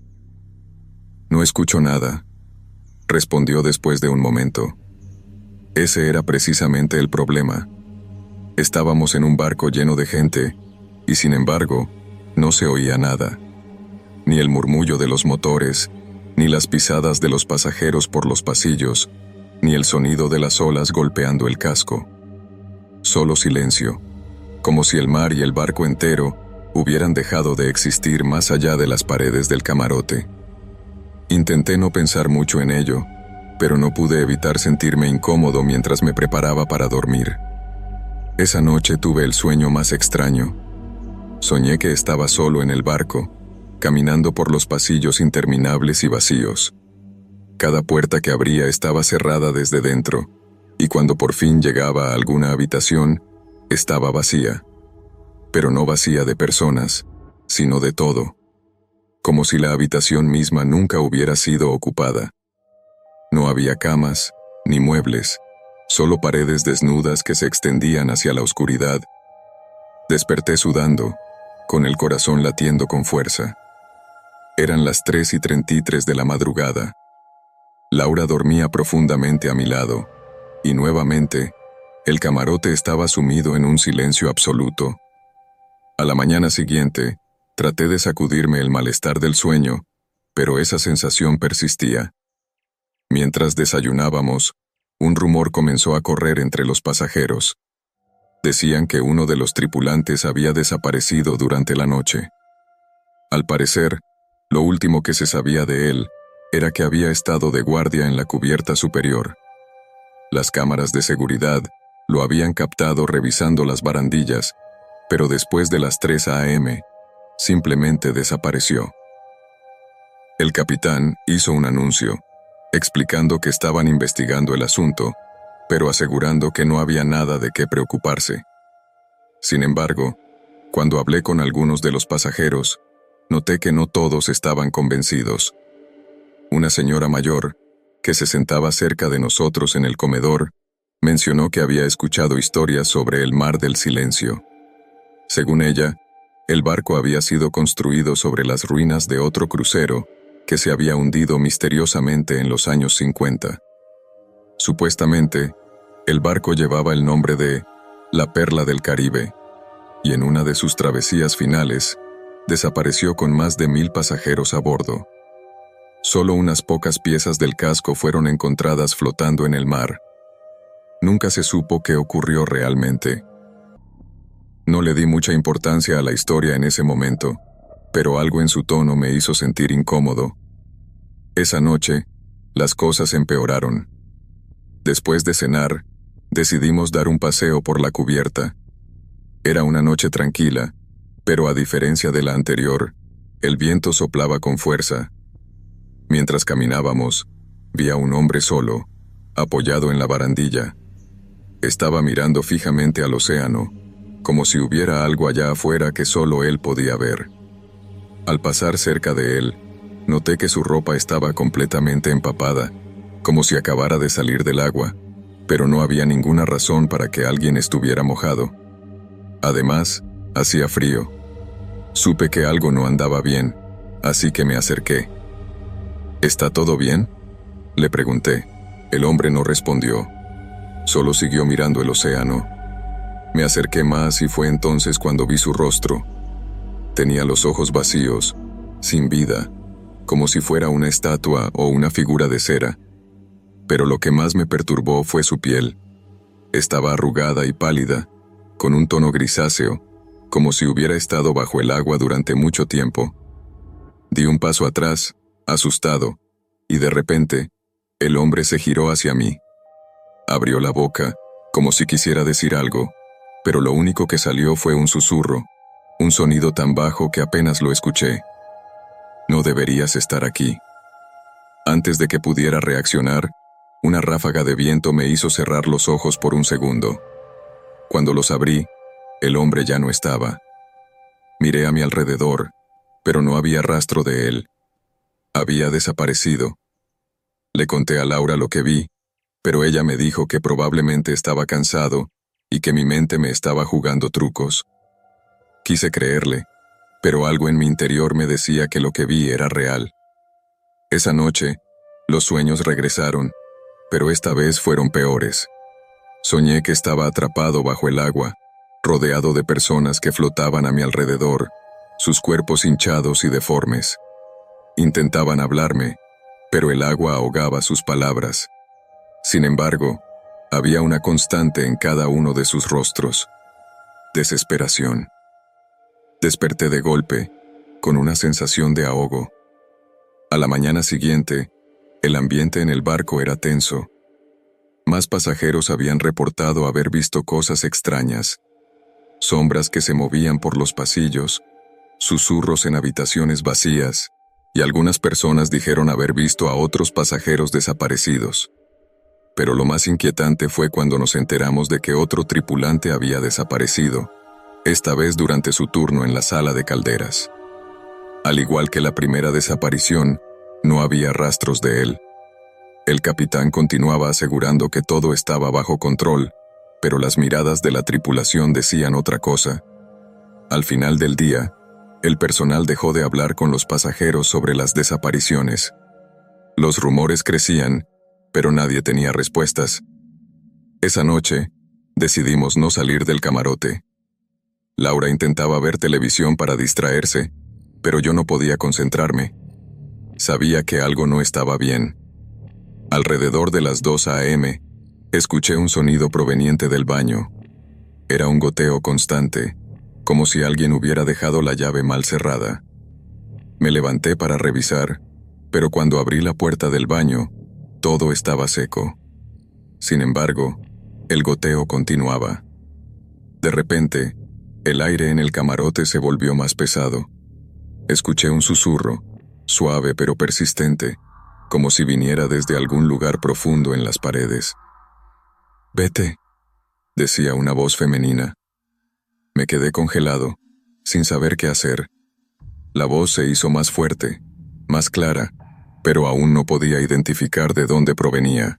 No escucho nada, respondió después de un momento. Ese era precisamente el problema. Estábamos en un barco lleno de gente, y sin embargo, no se oía nada. Ni el murmullo de los motores, ni las pisadas de los pasajeros por los pasillos, ni el sonido de las olas golpeando el casco. Solo silencio, como si el mar y el barco entero hubieran dejado de existir más allá de las paredes del camarote. Intenté no pensar mucho en ello, pero no pude evitar sentirme incómodo mientras me preparaba para dormir. Esa noche tuve el sueño más extraño. Soñé que estaba solo en el barco, caminando por los pasillos interminables y vacíos. Cada puerta que abría estaba cerrada desde dentro, y cuando por fin llegaba a alguna habitación, estaba vacía. Pero no vacía de personas, sino de todo. Como si la habitación misma nunca hubiera sido ocupada. No había camas, ni muebles, solo paredes desnudas que se extendían hacia la oscuridad. Desperté sudando, con el corazón latiendo con fuerza. Eran las 3:33 de la madrugada. Laura dormía profundamente a mi lado, y nuevamente, el camarote estaba sumido en un silencio absoluto. A la mañana siguiente, traté de sacudirme el malestar del sueño, pero esa sensación persistía. Mientras desayunábamos, un rumor comenzó a correr entre los pasajeros. Decían que uno de los tripulantes había desaparecido durante la noche. Al parecer, lo último que se sabía de él era que había estado de guardia en la cubierta superior. Las cámaras de seguridad lo habían captado revisando las barandillas, pero después de las 3 a.m., simplemente desapareció. El capitán hizo un anuncio, explicando que estaban investigando el asunto, pero asegurando que no había nada de qué preocuparse. Sin embargo, cuando hablé con algunos de los pasajeros, noté que no todos estaban convencidos. Una señora mayor, que se sentaba cerca de nosotros en el comedor, mencionó que había escuchado historias sobre el mar del silencio. Según ella, el barco había sido construido sobre las ruinas de otro crucero que se había hundido misteriosamente en los años 50. Supuestamente, el barco llevaba el nombre de La Perla del Caribe, y en una de sus travesías finales, desapareció con más de 1000 pasajeros a bordo. Solo unas pocas piezas del casco fueron encontradas flotando en el mar. Nunca se supo qué ocurrió realmente. No le di mucha importancia a la historia en ese momento, pero algo en su tono me hizo sentir incómodo. Esa noche, las cosas empeoraron. Después de cenar, decidimos dar un paseo por la cubierta. Era una noche tranquila, pero a diferencia de la anterior, el viento soplaba con fuerza, Mientras caminábamos, vi a un hombre solo, apoyado en la barandilla. Estaba mirando fijamente al océano, como si hubiera algo allá afuera que solo él podía ver. Al pasar cerca de él, noté que su ropa estaba completamente empapada, como si acabara de salir del agua, pero no había ninguna razón para que alguien estuviera mojado. Además, hacía frío. Supe que algo no andaba bien, así que me acerqué. ¿Está todo bien?, le pregunté. El hombre no respondió. Solo siguió mirando el océano. Me acerqué más y fue entonces cuando vi su rostro. Tenía los ojos vacíos, sin vida, como si fuera una estatua o una figura de cera. Pero lo que más me perturbó fue su piel. Estaba arrugada y pálida, con un tono grisáceo, como si hubiera estado bajo el agua durante mucho tiempo. Di un paso atrás, asustado, y de repente, el hombre se giró hacia mí. Abrió la boca, como si quisiera decir algo, pero lo único que salió fue un susurro, un sonido tan bajo que apenas lo escuché. No deberías estar aquí. Antes de que pudiera reaccionar, una ráfaga de viento me hizo cerrar los ojos por un segundo. Cuando los abrí, el hombre ya no estaba. Miré a mi alrededor, pero no había rastro de él. Había desaparecido. Le conté a Laura lo que vi, pero ella me dijo que probablemente estaba cansado y que mi mente me estaba jugando trucos. Quise creerle, pero algo en mi interior me decía que lo que vi era real. Esa noche, los sueños regresaron, pero esta vez fueron peores. Soñé que estaba atrapado bajo el agua, rodeado de personas que flotaban a mi alrededor, sus cuerpos hinchados y deformes. Intentaban hablarme, pero el agua ahogaba sus palabras. Sin embargo, había una constante en cada uno de sus rostros: desesperación. Desperté de golpe, con una sensación de ahogo. A la mañana siguiente, el ambiente en el barco era tenso. Más pasajeros habían reportado haber visto cosas extrañas: sombras que se movían por los pasillos, susurros en habitaciones vacías, y algunas personas dijeron haber visto a otros pasajeros desaparecidos. Pero lo más inquietante fue cuando nos enteramos de que otro tripulante había desaparecido, esta vez durante su turno en la sala de calderas. Al igual que la primera desaparición, no había rastros de él. El capitán continuaba asegurando que todo estaba bajo control, pero las miradas de la tripulación decían otra cosa. Al final del día, el personal dejó de hablar con los pasajeros sobre las desapariciones. Los rumores crecían, pero nadie tenía respuestas. Esa noche, decidimos no salir del camarote. Laura intentaba ver televisión para distraerse, pero yo no podía concentrarme. Sabía que algo no estaba bien. Alrededor de las 2 a.m., escuché un sonido proveniente del baño. Era un goteo constante, como si alguien hubiera dejado la llave mal cerrada. Me levanté para revisar, pero cuando abrí la puerta del baño, todo estaba seco. Sin embargo, el goteo continuaba. De repente, el aire en el camarote se volvió más pesado. Escuché un susurro, suave pero persistente, como si viniera desde algún lugar profundo en las paredes. «Vete», decía una voz femenina. Me quedé congelado, sin saber qué hacer. La voz se hizo más fuerte, más clara, pero aún no podía identificar de dónde provenía.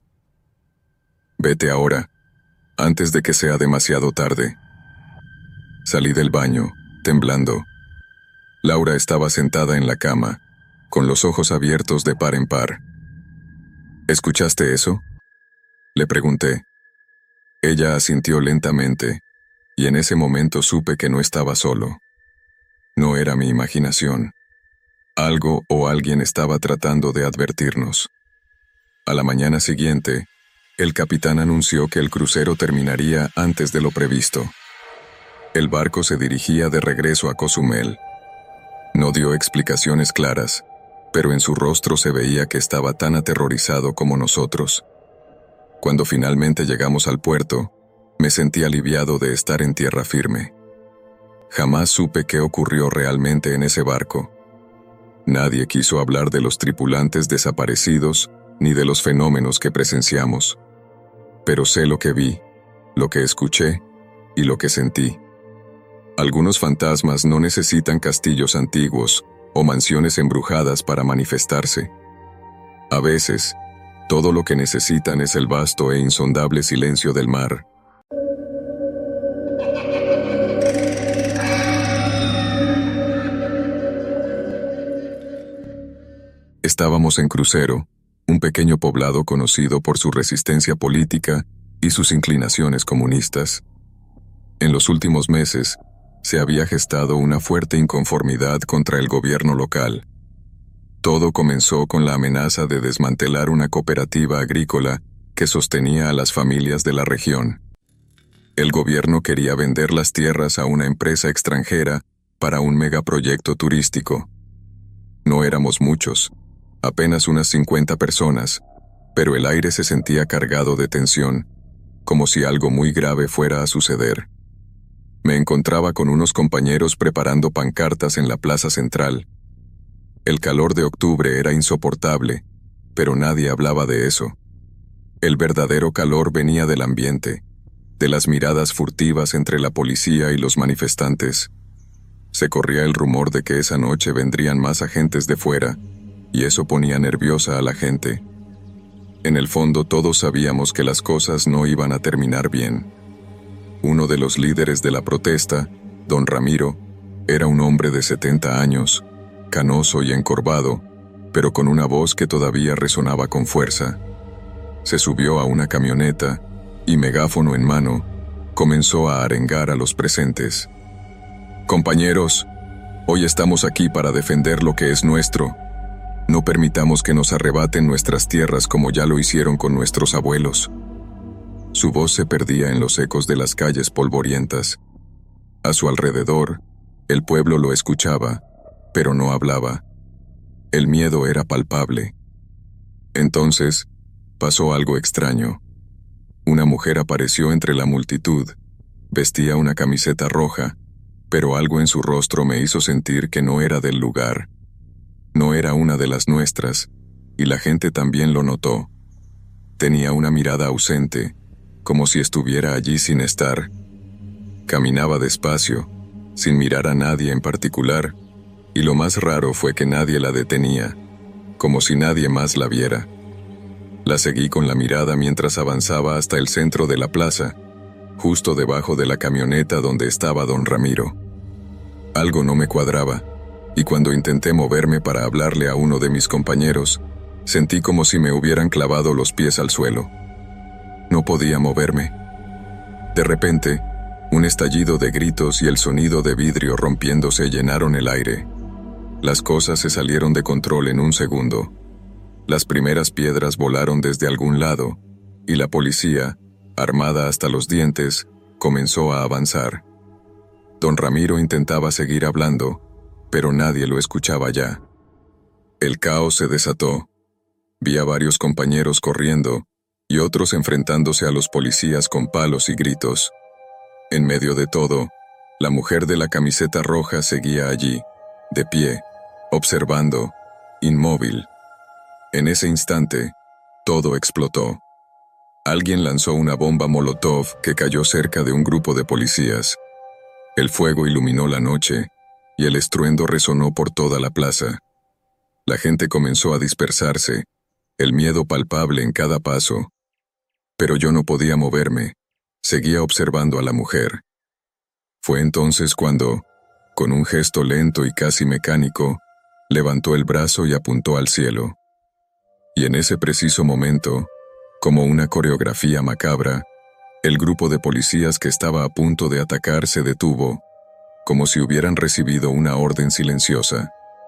«Vete ahora, antes de que sea demasiado tarde». Salí del baño, temblando. Laura estaba sentada en la cama, con los ojos abiertos de par en par. «¿Escuchaste eso?», le pregunté. Ella asintió lentamente, y en ese momento supe que no estaba solo. No era mi imaginación. Algo o alguien estaba tratando de advertirnos. A la mañana siguiente, el capitán anunció que el crucero terminaría antes de lo previsto. El barco se dirigía de regreso a Cozumel. No dio explicaciones claras, pero en su rostro se veía que estaba tan aterrorizado como nosotros. Cuando finalmente llegamos al puerto, me sentí aliviado de estar en tierra firme. Jamás supe qué ocurrió realmente en ese barco. Nadie quiso hablar de los tripulantes desaparecidos ni de los fenómenos que presenciamos. Pero sé lo que vi, lo que escuché y lo que sentí. Algunos fantasmas no necesitan castillos antiguos o mansiones embrujadas para manifestarse. A veces, todo lo que necesitan es el vasto e insondable silencio del mar. Estábamos en Crucero, un pequeño poblado conocido por su resistencia política y sus inclinaciones comunistas. En los últimos meses, se había gestado una fuerte inconformidad contra el gobierno local. Todo comenzó con la amenaza de desmantelar una cooperativa agrícola que sostenía a las familias de la región. El gobierno quería vender las tierras a una empresa extranjera para un megaproyecto turístico. No éramos muchos, apenas unas 50 personas, pero el aire se sentía cargado de tensión, como si algo muy grave fuera a suceder. Me encontraba con unos compañeros preparando pancartas en la plaza central. El calor de octubre era insoportable, pero nadie hablaba de eso. El verdadero calor venía del ambiente, de las miradas furtivas entre la policía y los manifestantes. Se corría el rumor de que esa noche vendrían más agentes de fuera, y eso ponía nerviosa a la gente. En el fondo todos sabíamos que las cosas no iban a terminar bien. Uno de los líderes de la protesta, don Ramiro, era un hombre de 70 años, canoso y encorvado, pero con una voz que todavía resonaba con fuerza. Se subió a una camioneta y, megáfono en mano, comenzó a arengar a los presentes. «Compañeros, hoy estamos aquí para defender lo que es nuestro. No permitamos que nos arrebaten nuestras tierras como ya lo hicieron con nuestros abuelos». Su voz se perdía en los ecos de las calles polvorientas. A su alrededor, el pueblo lo escuchaba, pero no hablaba. El miedo era palpable. Entonces, pasó algo extraño. Una mujer apareció entre la multitud. Vestía una camiseta roja, pero algo en su rostro me hizo sentir que no era del lugar. No era una de las nuestras, y la gente también lo notó. Tenía una mirada ausente, como si estuviera allí sin estar. Caminaba despacio, sin mirar a nadie en particular, y lo más raro fue que nadie la detenía, como si nadie más la viera. La seguí con la mirada mientras avanzaba hasta el centro de la plaza, justo debajo de la camioneta donde estaba don Ramiro. Algo no me cuadraba, y cuando intenté moverme para hablarle a uno de mis compañeros, sentí como si me hubieran clavado los pies al suelo. No podía moverme. De repente, un estallido de gritos y el sonido de vidrio rompiéndose llenaron el aire. Las cosas se salieron de control en un segundo. Las primeras piedras volaron desde algún lado, y la policía, armada hasta los dientes, comenzó a avanzar. Don Ramiro intentaba seguir hablando, pero nadie lo escuchaba ya. El caos se desató. Vi a varios compañeros corriendo, y otros enfrentándose a los policías con palos y gritos. En medio de todo, la mujer de la camiseta roja seguía allí, de pie, observando, inmóvil. En ese instante, todo explotó. Alguien lanzó una bomba molotov que cayó cerca de un grupo de policías. El fuego iluminó la noche, y el estruendo resonó por toda la plaza. La gente comenzó a dispersarse, el miedo palpable en cada paso. Pero yo no podía moverme, seguía observando a la mujer. Fue entonces cuando, con un gesto lento y casi mecánico, levantó el brazo y apuntó al cielo. Y en ese preciso momento, como una coreografía macabra, el grupo de policías que estaba a punto de atacar se detuvo, como si hubieran recibido una orden silenciosa.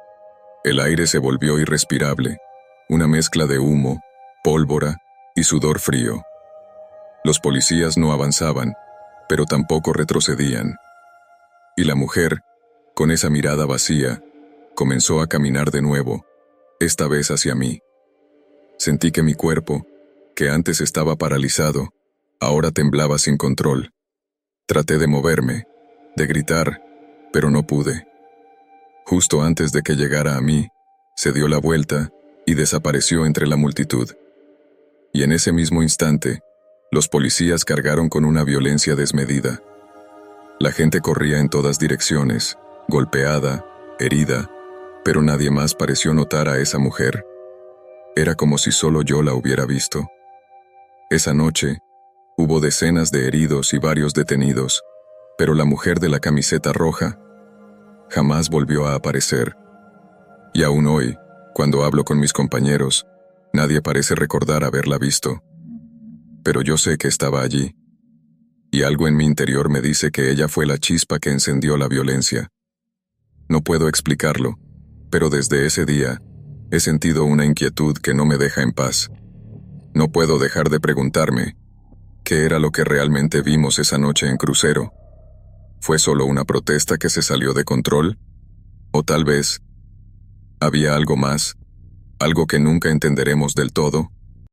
El aire se volvió irrespirable, una mezcla de humo, pólvora y sudor frío. Los policías no avanzaban, pero tampoco retrocedían. Y la mujer, con esa mirada vacía, comenzó a caminar de nuevo, esta vez hacia mí. Sentí que mi cuerpo, que antes estaba paralizado, ahora temblaba sin control. Traté de moverme, de gritar, pero no pude. Justo antes de que llegara a mí, se dio la vuelta y desapareció entre la multitud. Y en ese mismo instante, los policías cargaron con una violencia desmedida. La gente corría en todas direcciones, golpeada, herida, pero nadie más pareció notar a esa mujer. Era como si solo yo la hubiera visto. Esa noche, hubo decenas de heridos y varios detenidos, pero la mujer de la camiseta roja jamás volvió a aparecer. Y aún hoy, cuando hablo con mis compañeros, nadie parece recordar haberla visto. Pero yo sé que estaba allí, y algo en mi interior me dice que ella fue la chispa que encendió la violencia. No puedo explicarlo, pero desde ese día he sentido una inquietud que no me deja en paz. No puedo dejar de preguntarme, ¿qué era lo que realmente vimos esa noche en Crucero? ¿Fue solo una protesta que se salió de control? ¿O tal vez había algo más, algo que nunca entenderemos del todo?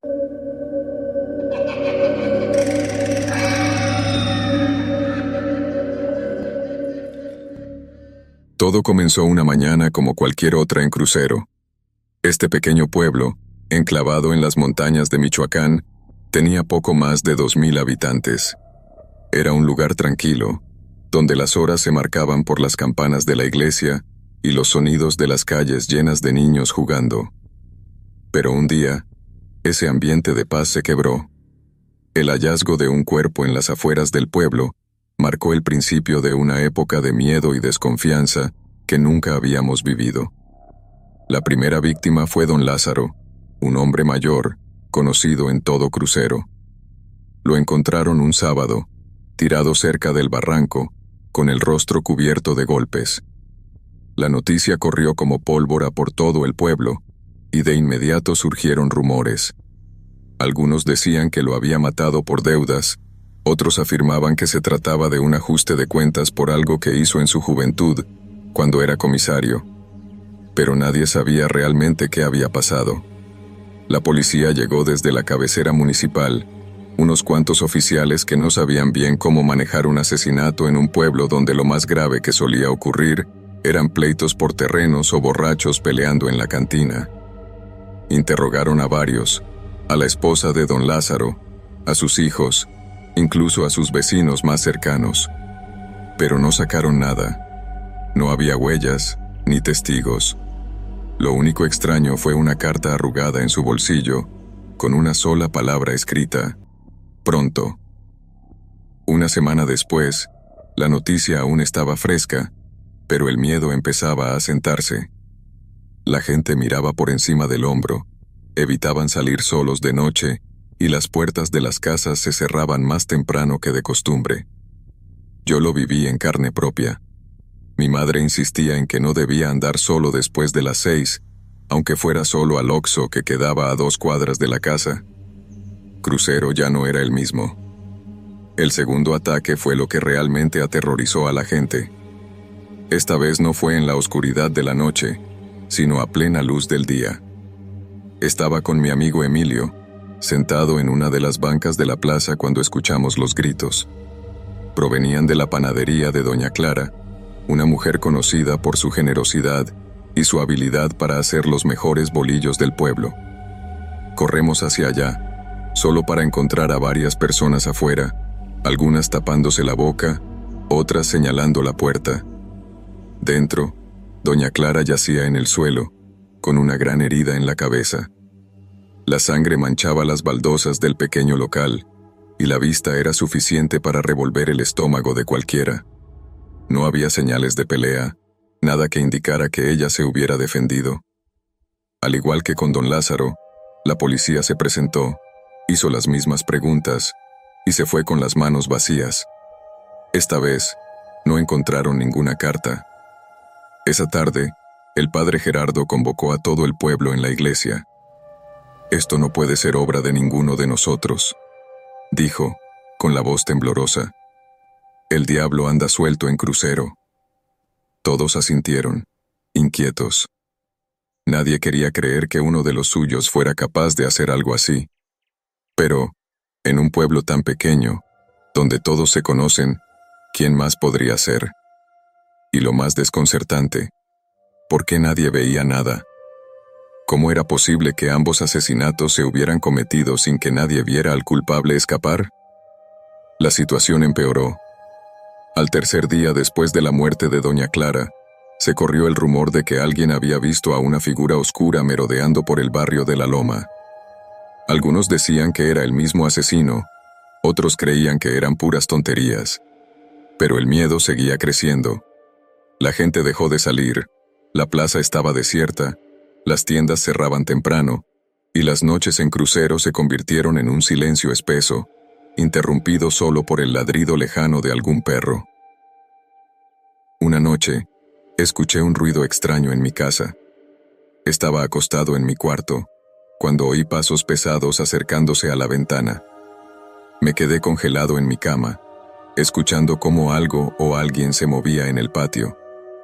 Todo comenzó una mañana como cualquier otra en Crucero. Este pequeño pueblo, enclavado en las montañas de Michoacán, tenía poco más de 2000 habitantes. Era un lugar tranquilo, donde las horas se marcaban por las campanas de la iglesia y los sonidos de las calles llenas de niños jugando. Pero un día, ese ambiente de paz se quebró. El hallazgo de un cuerpo en las afueras del pueblo marcó el principio de una época de miedo y desconfianza que nunca habíamos vivido. La primera víctima fue don Lázaro, un hombre mayor, conocido en todo Crucero. Lo encontraron un sábado, tirado cerca del barranco, con el rostro cubierto de golpes. La noticia corrió como pólvora por todo el pueblo, y de inmediato surgieron rumores. Algunos decían que lo había matado por deudas, otros afirmaban que se trataba de un ajuste de cuentas por algo que hizo en su juventud, cuando era comisario. Pero nadie sabía realmente qué había pasado. La policía llegó desde la cabecera municipal, unos cuantos oficiales que no sabían bien cómo manejar un asesinato en un pueblo donde lo más grave que solía ocurrir eran pleitos por terrenos o borrachos peleando en la cantina. Interrogaron a varios, a la esposa de don Lázaro, a sus hijos, incluso a sus vecinos más cercanos. Pero no sacaron nada. No había huellas, ni testigos. Lo único extraño fue una carta arrugada en su bolsillo, con una sola palabra escrita: pronto. Una semana después, la noticia aún estaba fresca, pero el miedo empezaba a asentarse. La gente miraba por encima del hombro, evitaban salir solos de noche, y las puertas de las casas se cerraban más temprano que de costumbre. Yo lo viví en carne propia. Mi madre insistía en que no debía andar solo después de las 6, aunque fuera solo al Oxxo que quedaba a 2 cuadras de la casa. Crucero ya no era el mismo. El segundo ataque fue lo que realmente aterrorizó a la gente. Esta vez no fue en la oscuridad de la noche, sino a plena luz del día. Estaba con mi amigo Emilio, sentado en una de las bancas de la plaza cuando escuchamos los gritos. Provenían de la panadería de doña Clara, una mujer conocida por su generosidad y su habilidad para hacer los mejores bolillos del pueblo. Corremos hacia allá, solo para encontrar a varias personas afuera, algunas tapándose la boca, otras señalando la puerta. Dentro, doña Clara yacía en el suelo, con una gran herida en la cabeza. La sangre manchaba las baldosas del pequeño local, y la vista era suficiente para revolver el estómago de cualquiera. No había señales de pelea, nada que indicara que ella se hubiera defendido. Al igual que con don Lázaro, la policía se presentó, hizo las mismas preguntas, y se fue con las manos vacías. Esta vez, no encontraron ninguna carta. Esa tarde, el padre Gerardo convocó a todo el pueblo en la iglesia. «Esto no puede ser obra de ninguno de nosotros», dijo, con la voz temblorosa. «El diablo anda suelto en Crucero». Todos asintieron, inquietos. Nadie quería creer que uno de los suyos fuera capaz de hacer algo así. Pero, en un pueblo tan pequeño, donde todos se conocen, ¿quién más podría ser? Y lo más desconcertante, ¿por qué nadie veía nada? ¿Cómo era posible que ambos asesinatos se hubieran cometido sin que nadie viera al culpable escapar? La situación empeoró. Al tercer día después de la muerte de doña Clara, se corrió el rumor de que alguien había visto a una figura oscura merodeando por el barrio de La Loma. Algunos decían que era el mismo asesino, otros creían que eran puras tonterías. Pero el miedo seguía creciendo. La gente dejó de salir, la plaza estaba desierta, las tiendas cerraban temprano, y las noches en crucero se convirtieron en un silencio espeso, interrumpido solo por el ladrido lejano de algún perro. Una noche, escuché un ruido extraño en mi casa. Estaba acostado en mi cuarto, cuando oí pasos pesados acercándose a la ventana. Me quedé congelado en mi cama, escuchando cómo algo o alguien se movía en el patio.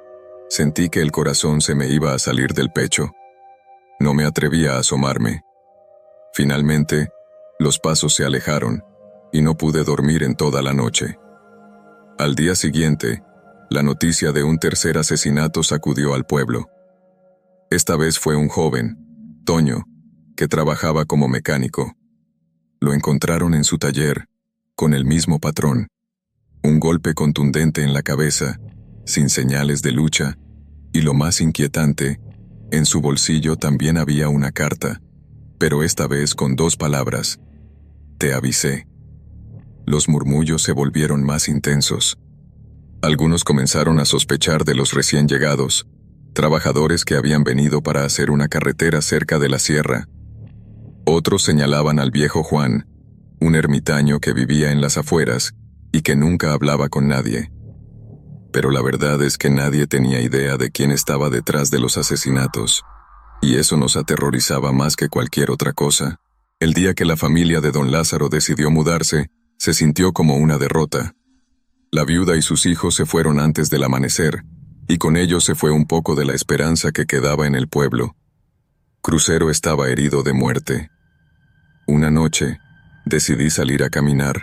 Sentí que el corazón se me iba a salir del pecho. No me atrevía a asomarme. Finalmente, los pasos se alejaron, y no pude dormir en toda la noche. Al día siguiente, la noticia de un tercer asesinato sacudió al pueblo. Esta vez fue un joven, Toño, que trabajaba como mecánico. Lo encontraron en su taller, con el mismo patrón. Un golpe contundente en la cabeza, sin señales de lucha, y lo más inquietante, en su bolsillo también había una carta, pero esta vez con 2 palabras: te avisé. Los murmullos se volvieron más intensos. Algunos comenzaron a sospechar de los recién llegados, trabajadores que habían venido para hacer una carretera cerca de la sierra. Otros señalaban al viejo Juan, un ermitaño que vivía en las afueras y que nunca hablaba con nadie. Pero la verdad es que nadie tenía idea de quién estaba detrás de los asesinatos, y eso nos aterrorizaba más que cualquier otra cosa. El día que la familia de don Lázaro decidió mudarse, se sintió como una derrota. La viuda y sus hijos se fueron antes del amanecer, y con ellos se fue un poco de la esperanza que quedaba en el pueblo. Crucero estaba herido de muerte. Una noche, decidí salir a caminar.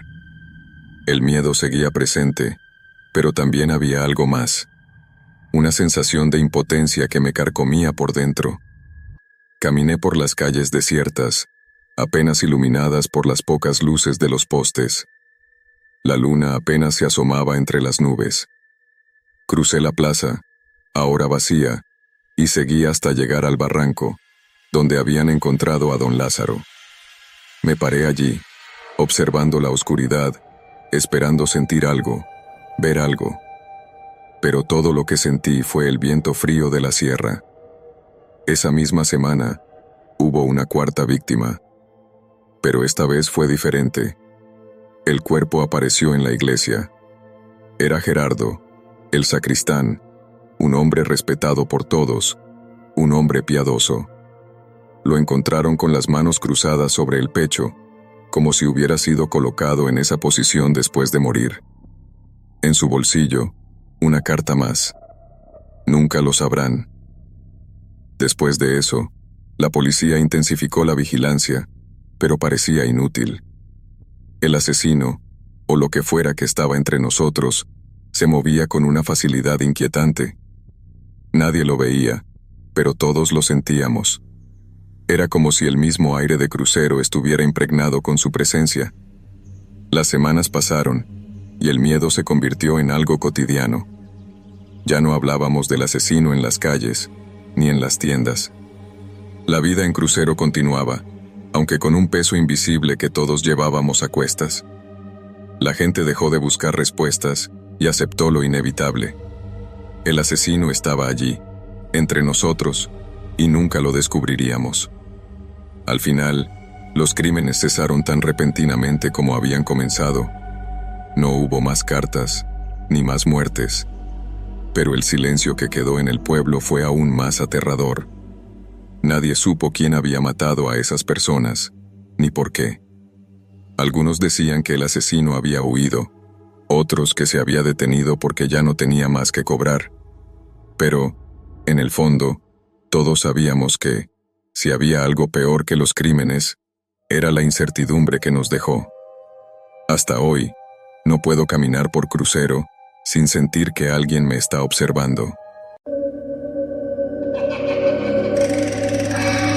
El miedo seguía presente, pero también había algo más. Una sensación de impotencia que me carcomía por dentro. Caminé por las calles desiertas, apenas iluminadas por las pocas luces de los postes. La luna apenas se asomaba entre las nubes. Crucé la plaza, ahora vacía, y seguí hasta llegar al barranco, donde habían encontrado a don Lázaro. Me paré allí, observando la oscuridad, esperando sentir algo, ver algo. Pero todo lo que sentí fue el viento frío de la sierra. Esa misma semana, hubo una 4ª víctima. Pero esta vez fue diferente. El cuerpo apareció en la iglesia. Era Gerardo, el sacristán, un hombre respetado por todos, un hombre piadoso. Lo encontraron con las manos cruzadas sobre el pecho, como si hubiera sido colocado en esa posición después de morir. En su bolsillo, una carta más. Nunca lo sabrán. Después de eso, la policía intensificó la vigilancia, pero parecía inútil. El asesino, o lo que fuera que estaba entre nosotros, se movía con una facilidad inquietante. Nadie lo veía, pero todos lo sentíamos. Era como si el mismo aire de crucero estuviera impregnado con su presencia. Las semanas pasaron, y el miedo se convirtió en algo cotidiano. Ya no hablábamos del asesino en las calles, ni en las tiendas. La vida en crucero continuaba, aunque con un peso invisible que todos llevábamos a cuestas. La gente dejó de buscar respuestas y aceptó lo inevitable. El asesino estaba allí, entre nosotros, y nunca lo descubriríamos. Al final, los crímenes cesaron tan repentinamente como habían comenzado. No hubo más cartas, ni más muertes. Pero el silencio que quedó en el pueblo fue aún más aterrador. Nadie supo quién había matado a esas personas, ni por qué. Algunos decían que el asesino había huido, otros que se había detenido porque ya no tenía más que cobrar. Pero, en el fondo, todos sabíamos que, si había algo peor que los crímenes, era la incertidumbre que nos dejó. Hasta hoy, no puedo caminar por crucero sin sentir que alguien me está observando.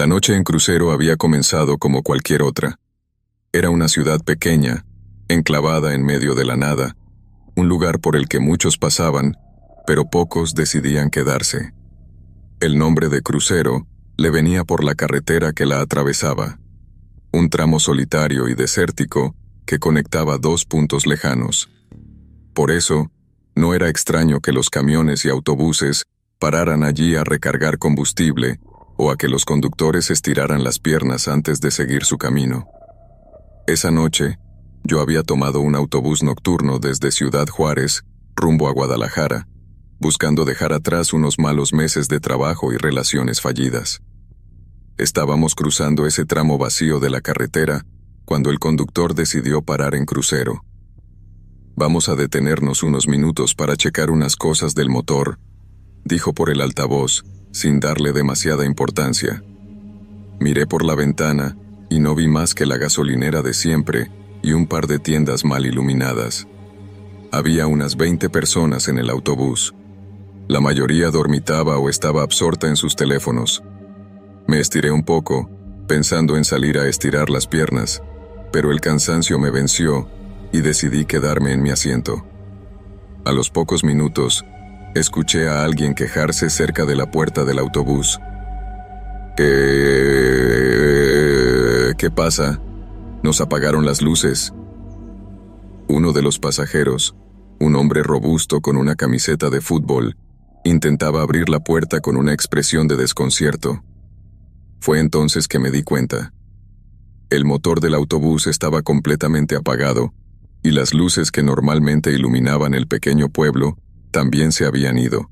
La noche en crucero había comenzado como cualquier otra. Era una ciudad pequeña, enclavada en medio de la nada, un lugar por el que muchos pasaban, pero pocos decidían quedarse. El nombre de crucero le venía por la carretera que la atravesaba, un tramo solitario y desértico que conectaba dos puntos lejanos. Por eso, no era extraño que los camiones y autobuses pararan allí a recargar combustible o a que los conductores estiraran las piernas antes de seguir su camino. Esa noche, yo había tomado un autobús nocturno desde Ciudad Juárez rumbo a Guadalajara, buscando dejar atrás unos malos meses de trabajo y relaciones fallidas. Estábamos cruzando ese tramo vacío de la carretera cuando el conductor decidió parar en crucero. «Vamos a detenernos unos minutos para checar unas cosas del motor», dijo por el altavoz, sin darle demasiada importancia. Miré por la ventana y no vi más que la gasolinera de siempre y un par de tiendas mal iluminadas. Había unas 20 personas en el autobús. La mayoría dormitaba o estaba absorta en sus teléfonos. Me estiré un poco, pensando en salir a estirar las piernas, pero el cansancio me venció y decidí quedarme en mi asiento. A los pocos minutos, escuché a alguien quejarse cerca de la puerta del autobús. ¿Qué pasa? Nos apagaron las luces. Uno de los pasajeros, un hombre robusto con una camiseta de fútbol, intentaba abrir la puerta con una expresión de desconcierto. Fue entonces que me di cuenta. El motor del autobús estaba completamente apagado, y las luces que normalmente iluminaban el pequeño pueblo también se habían ido.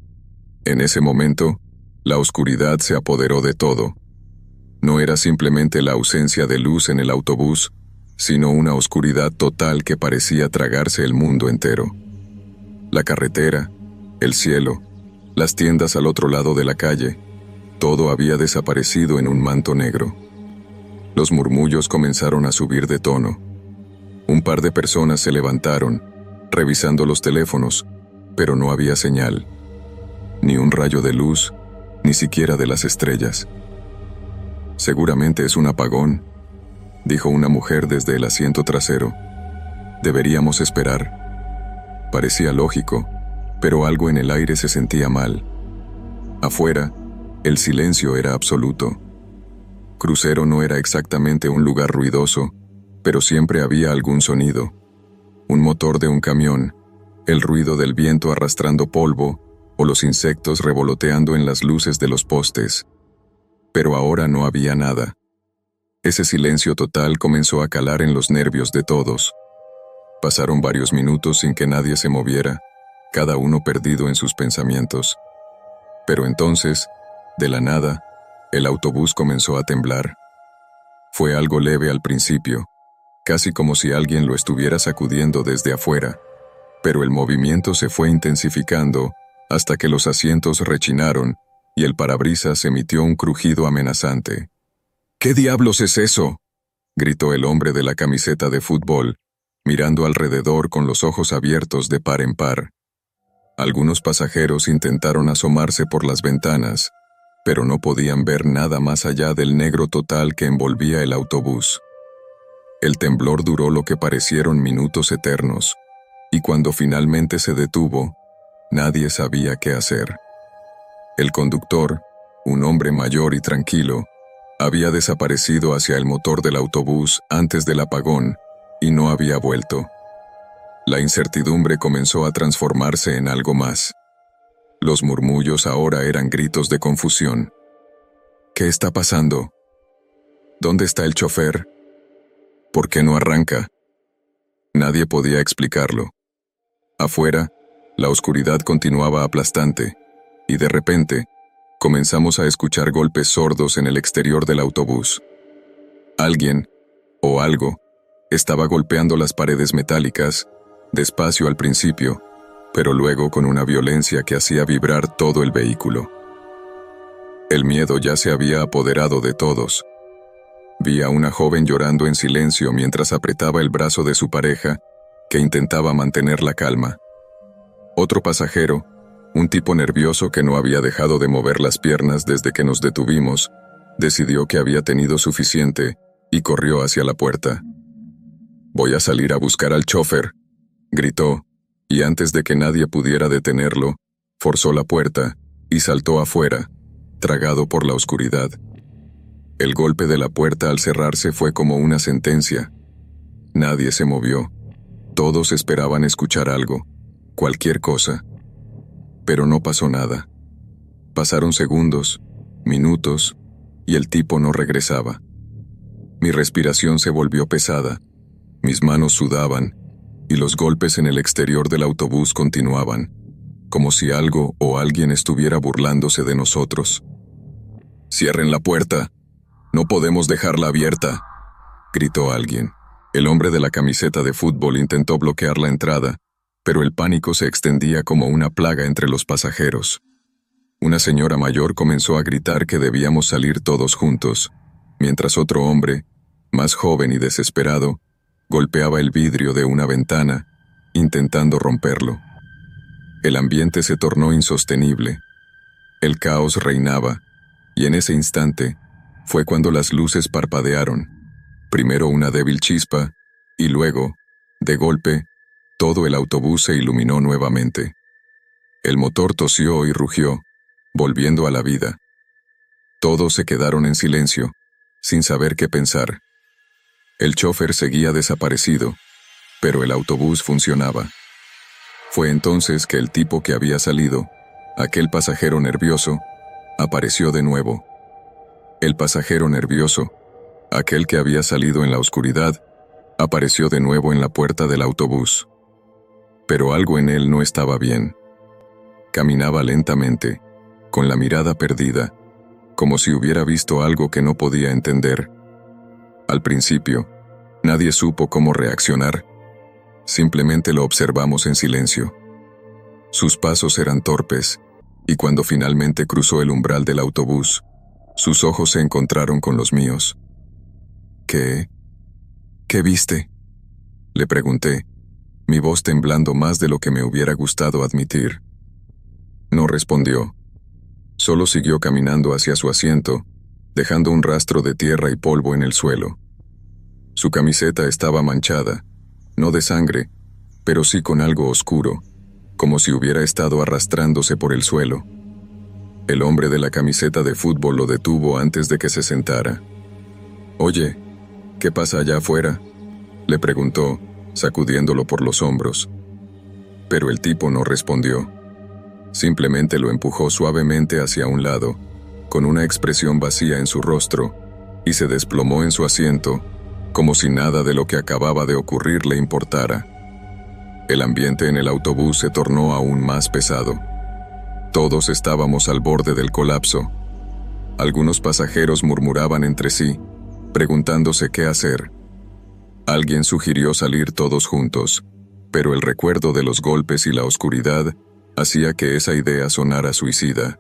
En ese momento, la oscuridad se apoderó de todo. No era simplemente la ausencia de luz en el autobús, sino una oscuridad total que parecía tragarse el mundo entero. La carretera, el cielo, las tiendas al otro lado de la calle, todo había desaparecido en un manto negro. Los murmullos comenzaron a subir de tono. Un par de personas se levantaron, revisando los teléfonos, pero no había señal. Ni un rayo de luz, ni siquiera de las estrellas. «Seguramente es un apagón», dijo una mujer desde el asiento trasero. «Deberíamos esperar». Parecía lógico, pero algo en el aire se sentía mal. Afuera, el silencio era absoluto. Crucero no era exactamente un lugar ruidoso, pero siempre había algún sonido. Un motor de un camión, el ruido del viento arrastrando polvo, o los insectos revoloteando en las luces de los postes. Pero ahora no había nada. Ese silencio total comenzó a calar en los nervios de todos. Pasaron varios minutos sin que nadie se moviera, cada uno perdido en sus pensamientos. Pero entonces, de la nada, el autobús comenzó a temblar. Fue algo leve al principio, casi como si alguien lo estuviera sacudiendo desde afuera, pero el movimiento se fue intensificando hasta que los asientos rechinaron y el parabrisas emitió un crujido amenazante. «¿Qué diablos es eso?», gritó el hombre de la camiseta de fútbol, mirando alrededor con los ojos abiertos de par en par. Algunos pasajeros intentaron asomarse por las ventanas, pero no podían ver nada más allá del negro total que envolvía el autobús. El temblor duró lo que parecieron minutos eternos, y cuando finalmente se detuvo, nadie sabía qué hacer. El conductor, un hombre mayor y tranquilo, había desaparecido hacia el motor del autobús antes del apagón y no había vuelto. La incertidumbre comenzó a transformarse en algo más. Los murmullos ahora eran gritos de confusión. «¿Qué está pasando? ¿Dónde está el chofer? ¿Por qué no arranca?». Nadie podía explicarlo. Afuera, la oscuridad continuaba aplastante, y de repente, comenzamos a escuchar golpes sordos en el exterior del autobús. Alguien, o algo, estaba golpeando las paredes metálicas, despacio al principio, pero luego con una violencia que hacía vibrar todo el vehículo. El miedo ya se había apoderado de todos. Vi a una joven llorando en silencio mientras apretaba el brazo de su pareja, que intentaba mantener la calma. Otro pasajero, un tipo nervioso que no había dejado de mover las piernas desde que nos detuvimos, Decidió que había tenido suficiente y corrió hacia la puerta. «Voy a salir a buscar al chofer», gritó, y antes de que nadie pudiera detenerlo, forzó la puerta y saltó afuera, tragado por la oscuridad. El golpe de la puerta al cerrarse fue como una sentencia. Nadie se movió. Todos esperaban escuchar algo, cualquier cosa. Pero no pasó nada. Pasaron segundos, minutos, y el tipo no regresaba. Mi respiración se volvió pesada, mis manos sudaban, y los golpes en el exterior del autobús continuaban, como si algo o alguien estuviera burlándose de nosotros. «¡Cierren la puerta! ¡No podemos dejarla abierta!», gritó alguien. El hombre de la camiseta de fútbol intentó bloquear la entrada, pero el pánico se extendía como una plaga entre los pasajeros. Una señora mayor comenzó a gritar que debíamos salir todos juntos, mientras otro hombre, más joven y desesperado, golpeaba el vidrio de una ventana, intentando romperlo. El ambiente se tornó insostenible. El caos reinaba, y en ese instante fue cuando las luces parpadearon. Primero una débil chispa, y luego, de golpe, todo el autobús se iluminó nuevamente. El motor tosió y rugió, volviendo a la vida. Todos se quedaron en silencio, sin saber qué pensar. El chofer seguía desaparecido, pero el autobús funcionaba. Fue entonces que el tipo que había salido, aquel pasajero nervioso, apareció de nuevo. El pasajero nervioso, aquel que había salido en la oscuridad, apareció de nuevo en la puerta del autobús. Pero algo en él no estaba bien. Caminaba lentamente, con la mirada perdida, como si hubiera visto algo que no podía entender. Al principio, nadie supo cómo reaccionar. Simplemente lo observamos en silencio. Sus pasos eran torpes, y cuando finalmente cruzó el umbral del autobús, sus ojos se encontraron con los míos. ¿Qué viste?», le pregunté, mi voz temblando más de lo que me hubiera gustado admitir. No respondió. Solo siguió caminando hacia su asiento, dejando un rastro de tierra y polvo en el suelo. Su camiseta estaba manchada, no de sangre, pero sí con algo oscuro, como si hubiera estado arrastrándose por el suelo. El hombre de la camiseta de fútbol lo detuvo antes de que se sentara. «Oye, ¿qué pasa allá afuera?», le preguntó, sacudiéndolo por los hombros. Pero el tipo no respondió. Simplemente lo empujó suavemente hacia un lado, con una expresión vacía en su rostro, y se desplomó en su asiento, como si nada de lo que acababa de ocurrir le importara. El ambiente en el autobús se tornó aún más pesado. Todos estábamos al borde del colapso. Algunos pasajeros murmuraban entre sí, preguntándose qué hacer. Alguien sugirió salir todos juntos, pero el recuerdo de los golpes y la oscuridad hacía que esa idea sonara suicida.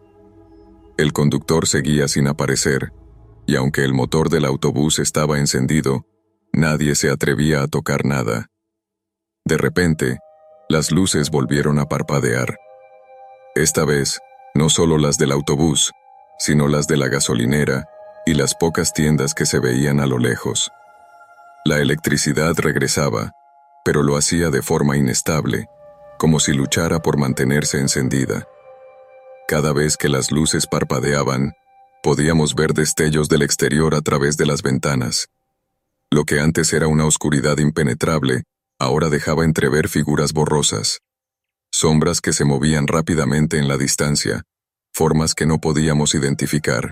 El conductor seguía sin aparecer, y aunque el motor del autobús estaba encendido, nadie se atrevía a tocar nada. De repente, las luces volvieron a parpadear. Esta vez, no solo las del autobús, sino las de la gasolinera y las pocas tiendas que se veían a lo lejos. La electricidad regresaba, pero lo hacía de forma inestable, como si luchara por mantenerse encendida. Cada vez que las luces parpadeaban, podíamos ver destellos del exterior a través de las ventanas. Lo que antes era una oscuridad impenetrable, ahora dejaba entrever figuras borrosas. Sombras que se movían rápidamente en la distancia, formas que no podíamos identificar.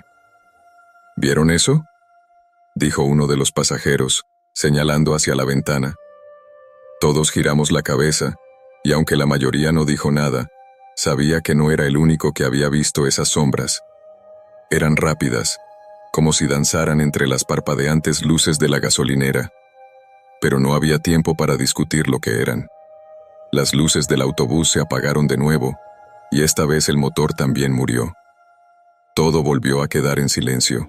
¿Vieron eso?, dijo uno de los pasajeros, señalando hacia la ventana. Todos giramos la cabeza, y aunque la mayoría no dijo nada, sabía que no era el único que había visto esas sombras. Eran rápidas, como si danzaran entre las parpadeantes luces de la gasolinera. Pero no había tiempo para discutir lo que eran. Las luces del autobús se apagaron de nuevo, y esta vez el motor también murió. Todo volvió a quedar en silencio.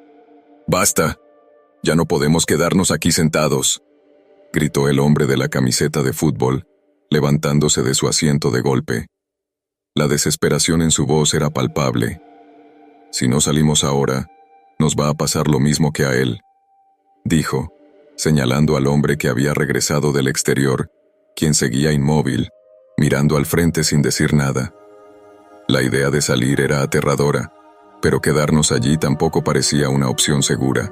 «¡Basta! Ya no podemos quedarnos aquí sentados», gritó el hombre de la camiseta de fútbol, levantándose de su asiento de golpe. La desesperación en su voz era palpable. «Si no salimos ahora, Nos va a pasar lo mismo que a él, dijo, señalando al hombre que había regresado del exterior, quien seguía inmóvil, mirando al frente sin decir nada. La idea de salir era aterradora, pero quedarnos allí tampoco parecía una opción segura.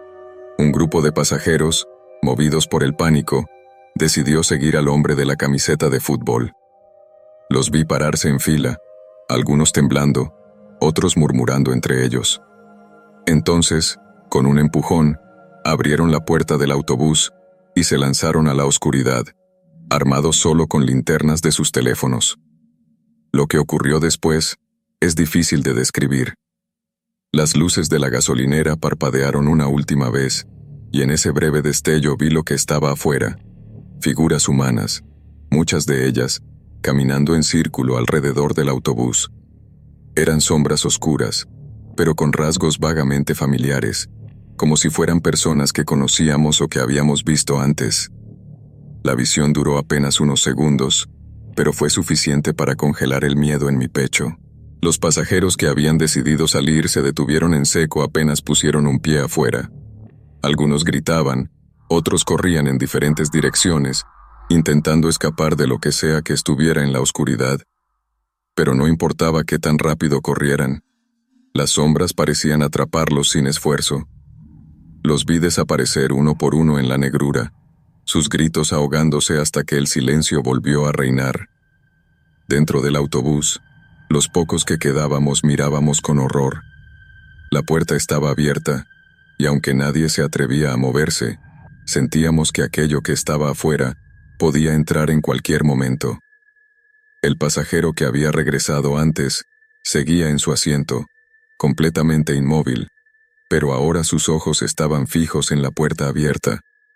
Un grupo de pasajeros, movidos por el pánico, decidió seguir al hombre de la camiseta de fútbol. Los vi pararse en fila, algunos temblando, otros murmurando entre ellos. Entonces, con un empujón, abrieron la puerta del autobús y se lanzaron a la oscuridad, armados solo con linternas de sus teléfonos. Lo que ocurrió después es difícil de describir. Las luces de la gasolinera parpadearon una última vez, y en ese breve destello vi lo que estaba afuera: figuras humanas, muchas de ellas, caminando en círculo alrededor del autobús. Eran sombras oscuras, pero con rasgos vagamente familiares, como si fueran personas que conocíamos o que habíamos visto antes. La visión duró apenas unos segundos, pero fue suficiente para congelar el miedo en mi pecho. Los pasajeros que habían decidido salir se detuvieron en seco apenas pusieron un pie afuera. Algunos gritaban, otros corrían en diferentes direcciones, intentando escapar de lo que sea que estuviera en la oscuridad. Pero no importaba qué tan rápido corrieran. Las sombras parecían atraparlos sin esfuerzo. Los vi desaparecer uno por uno en la negrura, sus gritos ahogándose hasta que el silencio volvió a reinar. Dentro del autobús, los pocos que quedábamos mirábamos con horror. La puerta estaba abierta, y aunque nadie se atrevía a moverse, sentíamos que aquello que estaba afuera podía entrar en cualquier momento. El pasajero que había regresado antes seguía en su asiento, completamente inmóvil, pero ahora sus ojos estaban fijos en la puerta abierta.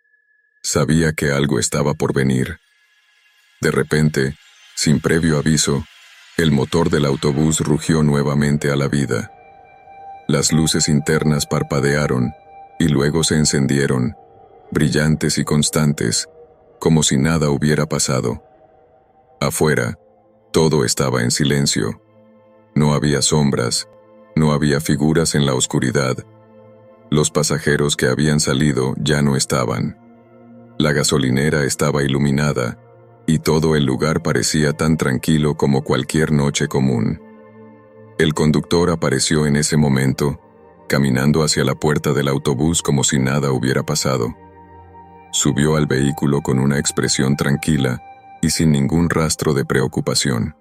Sabía que algo estaba por venir. De repente, sin previo aviso, el motor del autobús rugió nuevamente a la vida. Las luces internas parpadearon y luego se encendieron, brillantes y constantes, como si nada hubiera pasado. Afuera, todo estaba en silencio. No había sombras, no había figuras en la oscuridad. Los pasajeros que habían salido ya no estaban. La gasolinera estaba iluminada, y todo el lugar parecía tan tranquilo como cualquier noche común. El conductor apareció en ese momento, caminando hacia la puerta del autobús como si nada hubiera pasado. Subió al vehículo con una expresión tranquila y sin ningún rastro de preocupación.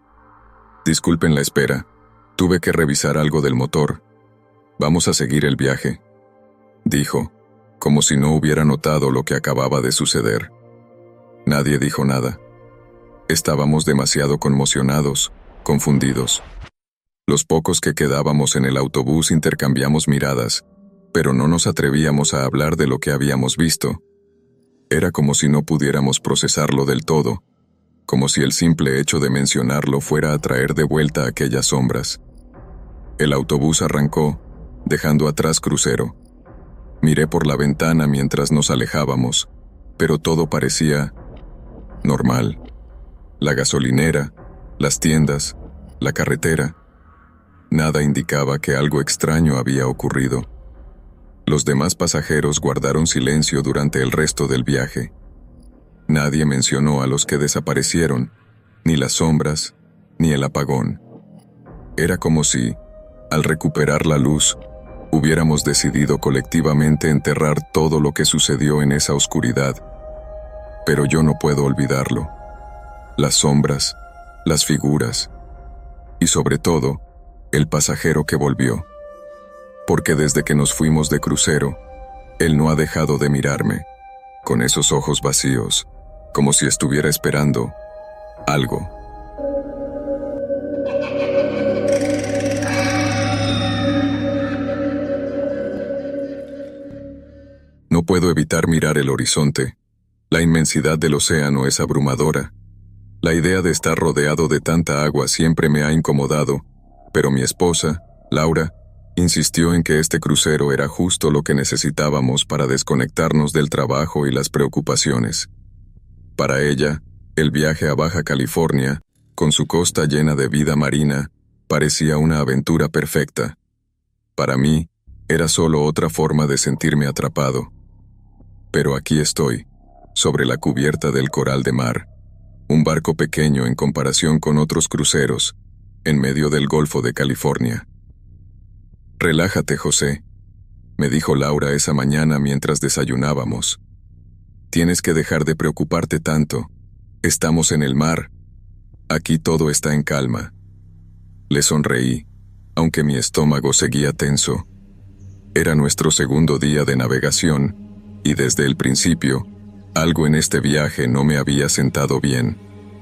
«Disculpen la espera, tuve que revisar algo del motor. Vamos a seguir el viaje», dijo, como si no hubiera notado lo que acababa de suceder. Nadie dijo nada. Estábamos demasiado conmocionados, confundidos. Los pocos que quedábamos en el autobús intercambiamos miradas, pero no nos atrevíamos a hablar de lo que habíamos visto. Era como si no pudiéramos procesarlo del todo, como si el simple hecho de mencionarlo fuera a traer de vuelta aquellas sombras. El autobús arrancó, dejando atrás Crucero. Miré por la ventana mientras nos alejábamos, pero todo parecía normal. La gasolinera, las tiendas, la carretera. Nada indicaba que algo extraño había ocurrido. Los demás pasajeros guardaron silencio durante el resto del viaje. Nadie mencionó a los que desaparecieron, ni las sombras, ni el apagón. Era como si, al recuperar la luz, hubiéramos decidido colectivamente enterrar todo lo que sucedió en esa oscuridad. Pero yo no puedo olvidarlo. Las sombras, las figuras, y sobre todo, el pasajero que volvió. Porque desde que nos fuimos de crucero, él no ha dejado de mirarme, con esos ojos vacíos, como si estuviera esperando algo. No puedo evitar mirar el horizonte. La inmensidad del océano es abrumadora. La idea de estar rodeado de tanta agua siempre me ha incomodado, pero mi esposa, Laura, insistió en que este crucero era justo lo que necesitábamos para desconectarnos del trabajo y las preocupaciones. Para ella, el viaje a Baja California, con su costa llena de vida marina, parecía una aventura perfecta. Para mí, Era solo otra forma de sentirme atrapado. Pero aquí estoy, sobre la cubierta del coral de mar, un barco pequeño en comparación con otros cruceros, en medio del Golfo de California. «Relájate, José», me dijo Laura esa mañana mientras desayunábamos. «Tienes que dejar de preocuparte tanto. Estamos en el mar. Aquí todo está en calma». Le sonreí, aunque mi estómago seguía tenso. Era nuestro segundo día de navegación, y desde el principio, algo en este viaje no me había sentado bien.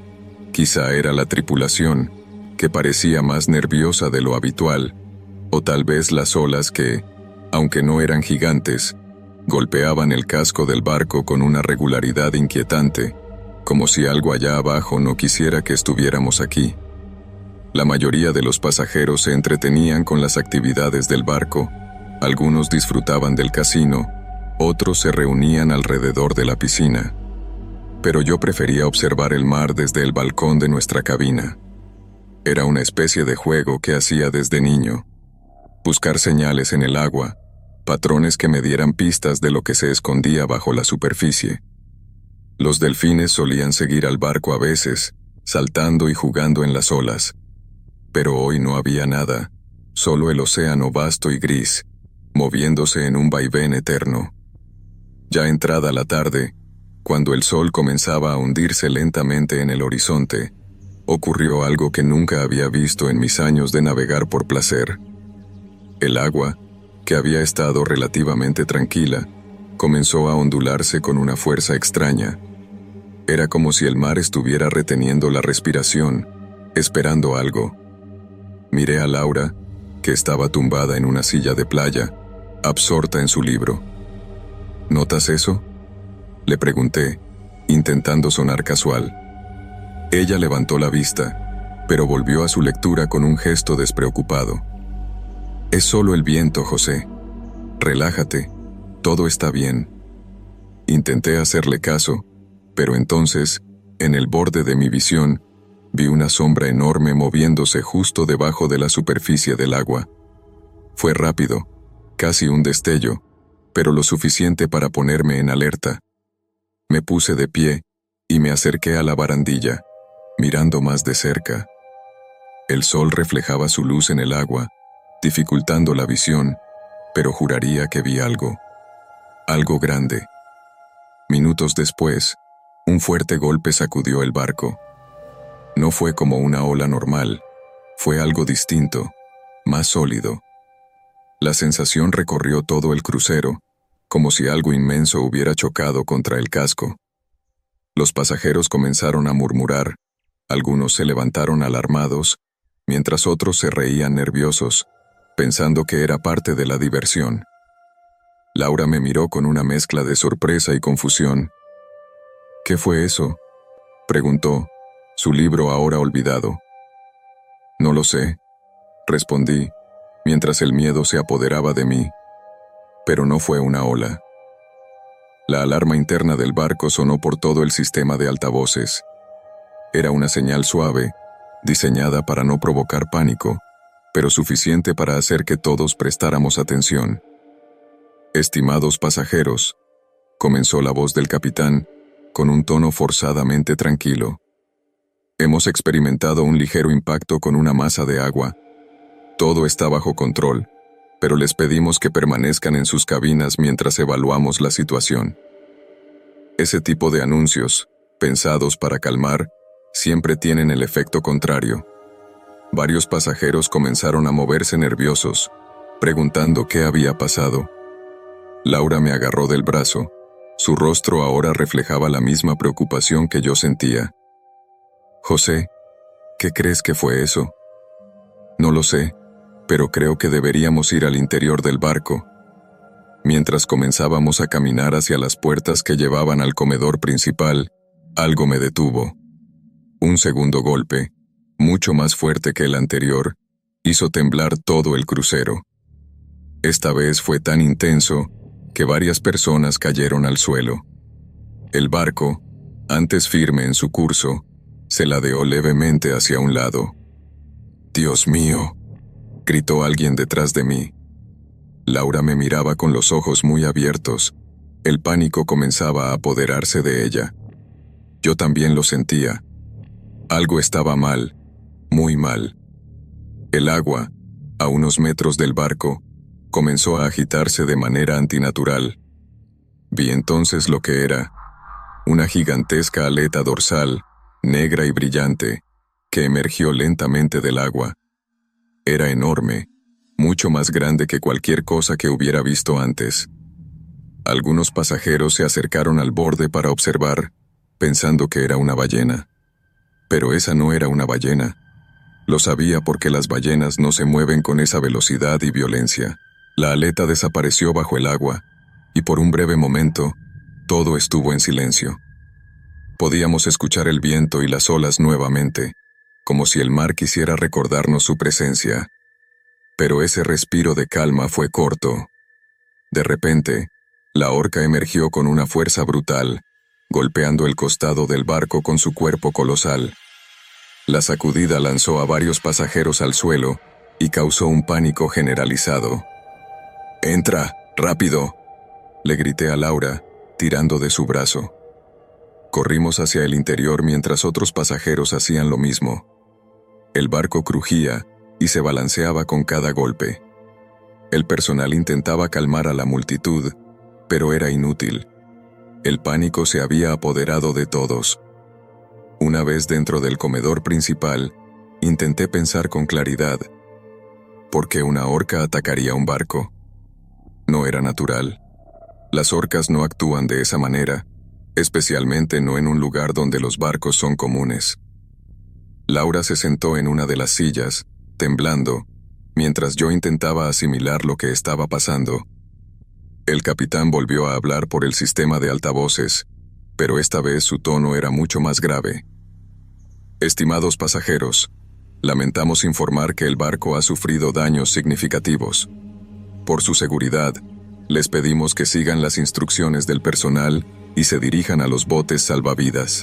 Quizá era la tripulación, que parecía más nerviosa de lo habitual, o tal vez las olas que, aunque no eran gigantes, golpeaban el casco del barco con una regularidad inquietante, como si algo allá abajo no quisiera que estuviéramos aquí. La mayoría de los pasajeros se entretenían con las actividades del barco. Algunos disfrutaban del casino, otros se reunían alrededor de la piscina. Pero yo prefería observar el mar desde el balcón de nuestra cabina. Era una especie de juego que hacía desde niño. Buscar señales en el agua, patrones que me dieran pistas de lo que se escondía bajo la superficie. Los delfines solían seguir al barco a veces, saltando y jugando en las olas. Pero hoy no había nada, solo el océano vasto y gris, moviéndose en un vaivén eterno. Ya entrada la tarde, cuando el sol comenzaba a hundirse lentamente en el horizonte, ocurrió algo que nunca había visto en mis años de navegar por placer. El agua, que había estado relativamente tranquila, comenzó a ondularse con una fuerza extraña. Era como si el mar estuviera reteniendo la respiración, esperando algo. Miré a Laura, que estaba tumbada en una silla de playa, absorta en su libro. ¿Notas eso?, le pregunté, intentando sonar casual. Ella levantó la vista, pero volvió a su lectura con un gesto despreocupado. «Es solo el viento, José. Relájate, todo está bien». Intenté hacerle caso, pero entonces, en el borde de mi visión, vi una sombra enorme moviéndose justo debajo de la superficie del agua. Fue rápido, casi un destello, pero lo suficiente para ponerme en alerta. Me puse de pie y me acerqué a la barandilla, mirando más de cerca. El sol reflejaba su luz en el agua, dificultando la visión, pero juraría que vi algo grande. Minutos después, un fuerte golpe sacudió el barco. No fue como una ola normal, fue algo distinto, más sólido. La sensación recorrió todo el crucero, como si algo inmenso hubiera chocado contra el casco. Los pasajeros comenzaron a murmurar, algunos se levantaron alarmados, mientras otros se reían nerviosos, pensando que era parte de la diversión. Laura me miró con una mezcla de sorpresa y confusión. «¿Qué fue eso?», preguntó, su libro ahora olvidado. «No lo sé», respondí, mientras el miedo se apoderaba de mí. Pero no fue una ola. La alarma interna del barco sonó por todo el sistema de altavoces. Era una señal suave, diseñada para no provocar pánico, pero suficiente para hacer que todos prestáramos atención. «Estimados pasajeros», comenzó la voz del capitán, con un tono forzadamente tranquilo. «Hemos experimentado un ligero impacto con una masa de agua. Todo está bajo control, pero les pedimos que permanezcan en sus cabinas mientras evaluamos la situación». Ese tipo de anuncios, pensados para calmar, siempre tienen el efecto contrario. Varios pasajeros comenzaron a moverse nerviosos, preguntando qué había pasado. Laura me agarró del brazo. Su rostro ahora reflejaba la misma preocupación que yo sentía. «José, ¿qué crees que fue eso?». «No lo sé, pero creo que deberíamos ir al interior del barco». Mientras comenzábamos a caminar hacia las puertas que llevaban al comedor principal, algo me detuvo. Un segundo golpe, mucho más fuerte que el anterior, hizo temblar todo el crucero. Esta vez fue tan intenso que varias personas cayeron al suelo. El barco, antes firme en su curso, se ladeó levemente hacia un lado. «Dios mío», gritó alguien detrás de mí. Laura me miraba con los ojos muy abiertos. El pánico comenzaba a apoderarse de ella. Yo también lo sentía. Algo estaba mal, muy mal. El agua, a unos metros del barco, comenzó a agitarse de manera antinatural. Vi entonces lo que era: una gigantesca aleta dorsal, negra y brillante, que emergió lentamente del agua. Era enorme, mucho más grande que cualquier cosa que hubiera visto antes. Algunos pasajeros se acercaron al borde para observar, pensando que era una ballena. Pero esa no era una ballena. Lo sabía porque las ballenas no se mueven con esa velocidad y violencia. La aleta desapareció bajo el agua, y por un breve momento, todo estuvo en silencio. Podíamos escuchar el viento y las olas nuevamente, como si el mar quisiera recordarnos su presencia. Pero ese respiro de calma fue corto. De repente, la orca emergió con una fuerza brutal, golpeando el costado del barco con su cuerpo colosal. La sacudida lanzó a varios pasajeros al suelo y causó un pánico generalizado. «¡Entra, rápido!», le grité a Laura, tirando de su brazo. Corrimos hacia el interior mientras otros pasajeros hacían lo mismo. El barco crujía y se balanceaba con cada golpe. El personal intentaba calmar a la multitud, pero era inútil. El pánico se había apoderado de todos. Una vez dentro del comedor principal, intenté pensar con claridad. ¿Por qué una orca atacaría un barco? No era natural. Las orcas no actúan de esa manera, especialmente no en un lugar donde los barcos son comunes. Laura se sentó en una de las sillas, temblando, mientras yo intentaba asimilar lo que estaba pasando. El capitán volvió a hablar por el sistema de altavoces, pero esta vez su tono era mucho más grave. «Estimados pasajeros, lamentamos informar que el barco ha sufrido daños significativos. Por su seguridad, les pedimos que sigan las instrucciones del personal y se dirijan a los botes salvavidas».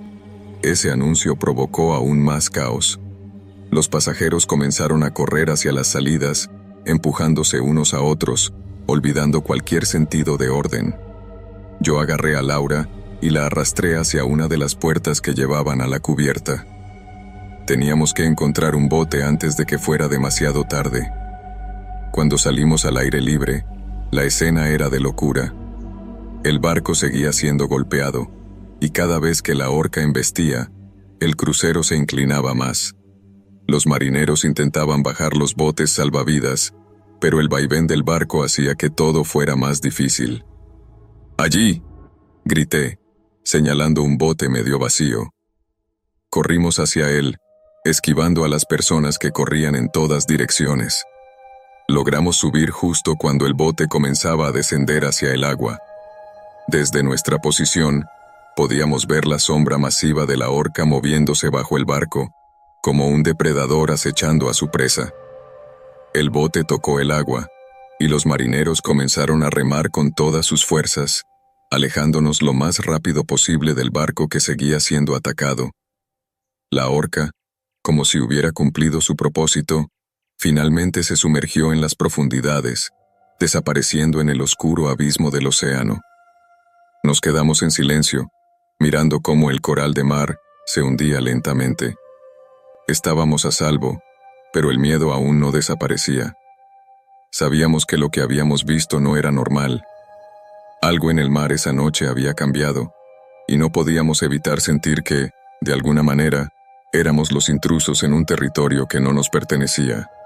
Ese anuncio provocó aún más caos. Los pasajeros comenzaron a correr hacia las salidas, empujándose unos a otros, olvidando cualquier sentido de orden. Yo agarré a Laura y la arrastré hacia una de las puertas que llevaban a la cubierta. Teníamos que encontrar un bote antes de que fuera demasiado tarde. Cuando salimos al aire libre, la escena era de locura. El barco seguía siendo golpeado, y cada vez que la orca embestía, el crucero se inclinaba más. Los marineros intentaban bajar los botes salvavidas, pero el vaivén del barco hacía que todo fuera más difícil. «¡Allí!», grité, señalando un bote medio vacío. Corrimos hacia él, esquivando a las personas que corrían en todas direcciones. Logramos subir justo cuando el bote comenzaba a descender hacia el agua. Desde nuestra posición, podíamos ver la sombra masiva de la orca moviéndose bajo el barco, como un depredador acechando a su presa. El bote tocó el agua, y los marineros comenzaron a remar con todas sus fuerzas, alejándonos lo más rápido posible del barco que seguía siendo atacado. La orca, como si hubiera cumplido su propósito, finalmente se sumergió en las profundidades, desapareciendo en el oscuro abismo del océano. Nos quedamos en silencio, mirando cómo el coral de mar se hundía lentamente. Estábamos a salvo, pero el miedo aún no desaparecía. Sabíamos que lo que habíamos visto no era normal. Algo en el mar esa noche había cambiado, y no podíamos evitar sentir que, de alguna manera, éramos los intrusos en un territorio que no nos pertenecía.